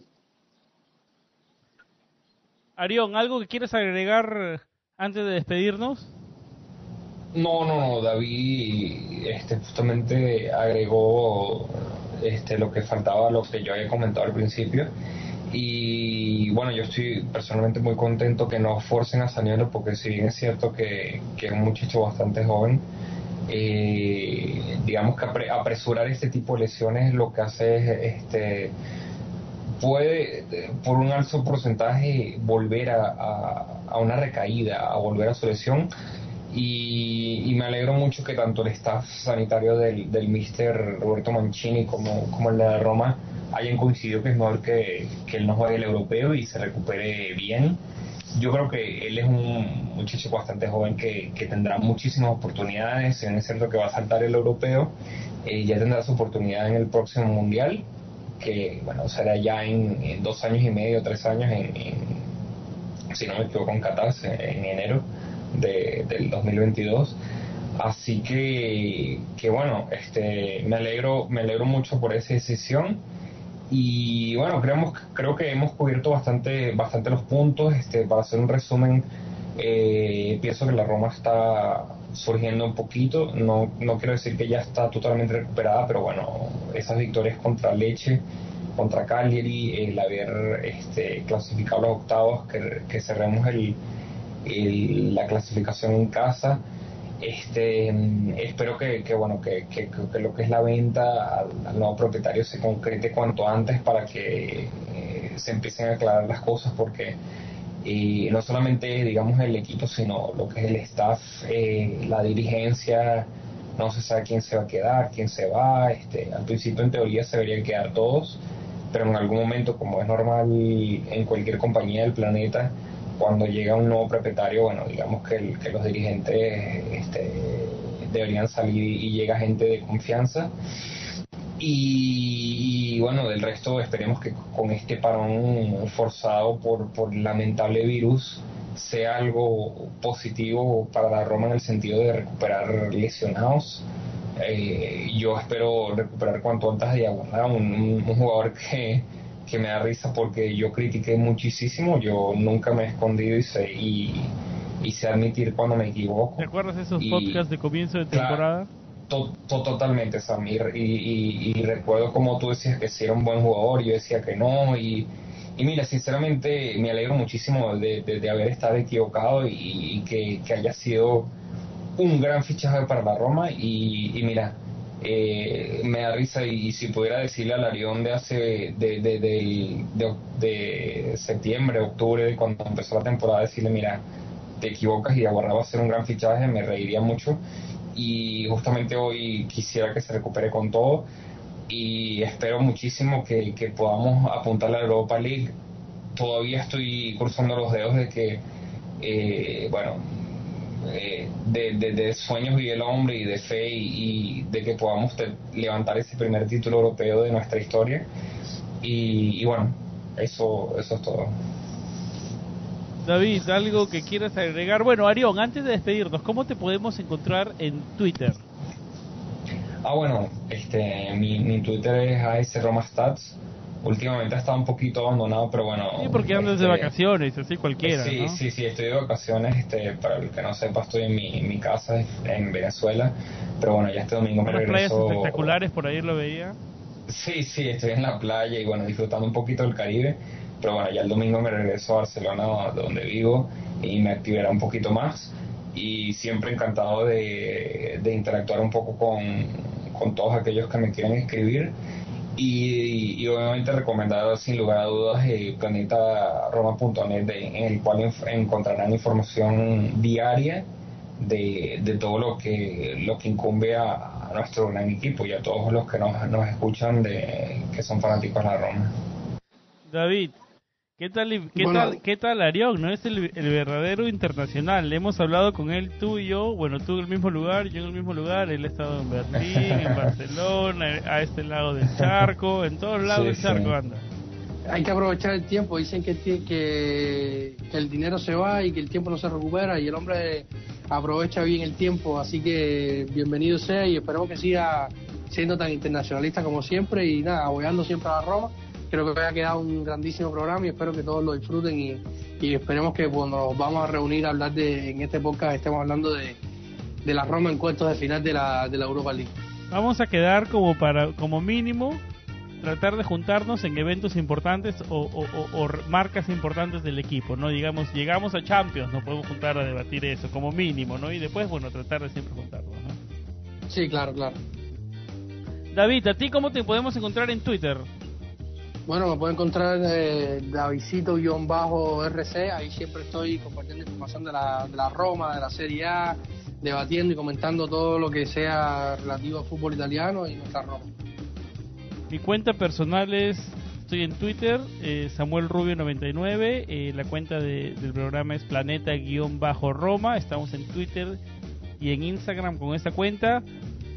Arión, ¿algo que quieres agregar antes de despedirnos? No, no, no, David este, justamente agregó este, lo que faltaba, lo que yo había comentado al principio. Y bueno, yo estoy personalmente muy contento que no forcen a Zaniolo, porque si bien es cierto que, que es un muchacho bastante joven, eh, digamos que apre, apresurar este tipo de lesiones lo que hace es, este, puede por un alto porcentaje volver a, a, a una recaída, a volver a su lesión. Y, y me alegro mucho que tanto el staff sanitario del, del míster Roberto Mancini como, como el de la Roma hayan coincidido que es mejor que, que él no juegue el europeo y se recupere bien. Yo creo que él es un muchacho bastante joven que, que tendrá muchísimas oportunidades. Si bien es cierto que va a saltar el europeo, eh, ya tendrá su oportunidad en el próximo mundial, que bueno, será ya en, en dos años y medio, tres años, en, en, si no me equivoco, en Qatar, en enero de, del dos mil veintidós. Así que, que bueno, este, me alegro, me alegro mucho por esa decisión. Y bueno, creemos, creo que hemos cubierto bastante, bastante los puntos. Este, para hacer un resumen, eh, pienso que la Roma está surgiendo un poquito. No, no quiero decir que ya está totalmente recuperada, pero bueno, esas victorias contra Lecce, contra Cagliari, el haber este, clasificado los octavos, que, que cerremos el, el, la clasificación en casa. Este, espero que, que bueno que, que, que lo que es la venta al, al nuevo propietario se concrete cuanto antes para que eh, se empiecen a aclarar las cosas, porque eh, no solamente digamos el equipo, sino lo que es el staff, eh, la dirigencia, no se sabe quién se va a quedar, quién se va. Este, al principio en teoría se deberían quedar todos, pero en algún momento, como es normal en cualquier compañía del planeta, cuando llega un nuevo propietario, bueno, digamos que, el, que los dirigentes este, deberían salir y llega gente de confianza. Y, y bueno, del resto esperemos que con este parón forzado por, por lamentable virus sea algo positivo para la Roma en el sentido de recuperar lesionados. Eh, yo espero recuperar cuanto antes de Diaguarra, un, un, un jugador que que me da risa porque yo critiqué muchísimo, yo nunca me he escondido y sé, y, y sé admitir cuando me equivoco. ¿Te acuerdas de esos y, podcasts de comienzo de temporada? Claro, to, to, totalmente, Samir, y, y, y recuerdo como tú decías que sí era un buen jugador, y yo decía que no, y, y mira, sinceramente me alegro muchísimo de, de, de haber estado equivocado y, y que, que haya sido un gran fichaje para la Roma, y, y mira, Eh, me da risa, y, y si pudiera decirle a Larión de hace de, de, de, de, de septiembre, octubre, cuando empezó la temporada, decirle mira, te equivocas y Diaguarra va a ser un gran fichaje, me reiría mucho. Y justamente hoy quisiera que se recupere con todo, y espero muchísimo que, que podamos apuntar a la Europa League. Todavía estoy cruzando los dedos de que eh, bueno Eh, de, de, de sueños vive el hombre, y de fe, y, y de que podamos te, levantar ese primer título europeo de nuestra historia. Y, y bueno, eso, eso es todo. David, ¿algo que quieras agregar? Bueno, Arión, antes de despedirnos, ¿cómo te podemos encontrar en Twitter? Ah, bueno, este, mi, mi Twitter es A S Roma Stats. Últimamente ha estado un poquito abandonado, pero bueno... Sí, porque andas este, de vacaciones, así cualquiera, sí, ¿no? Sí, sí, estoy de vacaciones, este, para el que no sepa, estoy en mi, en mi casa en Venezuela, pero bueno, ya este domingo me Unas regreso... playas espectaculares, por ahí lo veía. Sí, sí, estoy en la playa y bueno, disfrutando un poquito del Caribe, pero bueno, ya el domingo me regreso a Barcelona, donde vivo, y me activaré un poquito más, y siempre encantado de, de interactuar un poco con, con todos aquellos que me quieran escribir. Y, y obviamente recomendado sin lugar a dudas el planeta roma punto net, en el cual inf- encontrarán información diaria de, de todo lo que lo que incumbe a, a nuestro gran equipo y a todos los que nos, nos escuchan de que son fanáticos de la Roma. David, ¿qué tal qué bueno, tal qué tal Arión? ¿No es el, el verdadero internacional? Hemos hablado con él, tú y yo, bueno, tú en el mismo lugar, yo en el mismo lugar, él ha estado en Berlín, en Barcelona, a este lado del charco, en todos lados Sí, del charco sí. anda. hay que aprovechar el tiempo. Dicen que, que, que el dinero se va y que el tiempo no se recupera, y el hombre aprovecha bien el tiempo, así que bienvenido sea, y esperemos que siga siendo tan internacionalista como siempre, y nada, apoyando siempre a la Roma. Creo que ha quedado un grandísimo programa y espero que todos lo disfruten, y, y esperemos que cuando nos vamos a reunir a hablar de, en este podcast, estemos hablando de, de la Roma en cuartos de final de la, de la Europa League. Vamos a quedar como para como mínimo tratar de juntarnos en eventos importantes o, o, o, o marcas importantes del equipo, ¿no? Digamos, llegamos a Champions, nos podemos juntar a debatir eso como mínimo, ¿no? Y después, bueno, tratar de siempre juntarnos, ¿no? Sí, claro, claro. David, ¿a ti cómo te podemos encontrar en Twitter? Bueno, me pueden encontrar eh, Davidcito-R C, ahí siempre estoy compartiendo información de la, de la Roma, de la Serie A, debatiendo y comentando todo lo que sea relativo al fútbol italiano y nuestra Roma. Mi cuenta personal es, estoy en Twitter, eh, Samuel Rubio noventa y nueve, eh, la cuenta de, del programa es Planeta-Roma, estamos en Twitter y en Instagram con esta cuenta.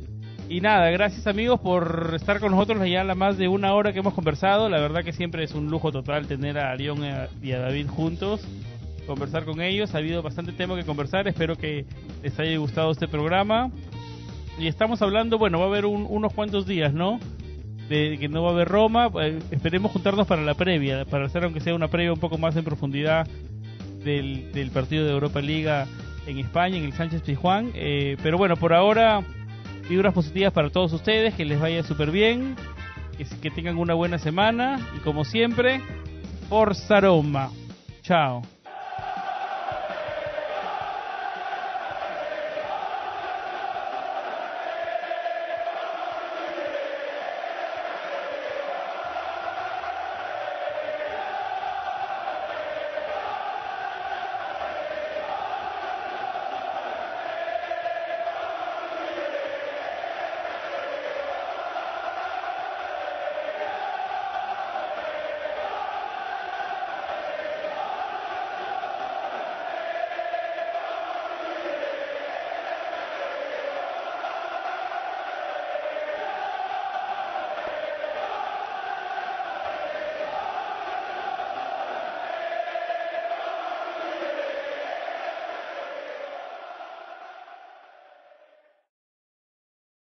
Y nada, gracias amigos por estar con nosotros ya la más de una hora que hemos conversado. La verdad que siempre es un lujo total tener a Arión y a David juntos, conversar con ellos. Ha habido bastante tema que conversar, espero que les haya gustado este programa. Y estamos hablando, bueno, va a haber un, unos cuantos días, ¿no? De que no va a haber Roma. Eh, esperemos juntarnos para la previa, para hacer aunque sea una previa un poco más en profundidad del, del partido de Europa Liga en España, en el Sánchez Pizjuán. Eh, pero bueno, por ahora, vibras positivas para todos ustedes, que les vaya súper bien, que, que tengan una buena semana y como siempre, Forza Roma. Chao.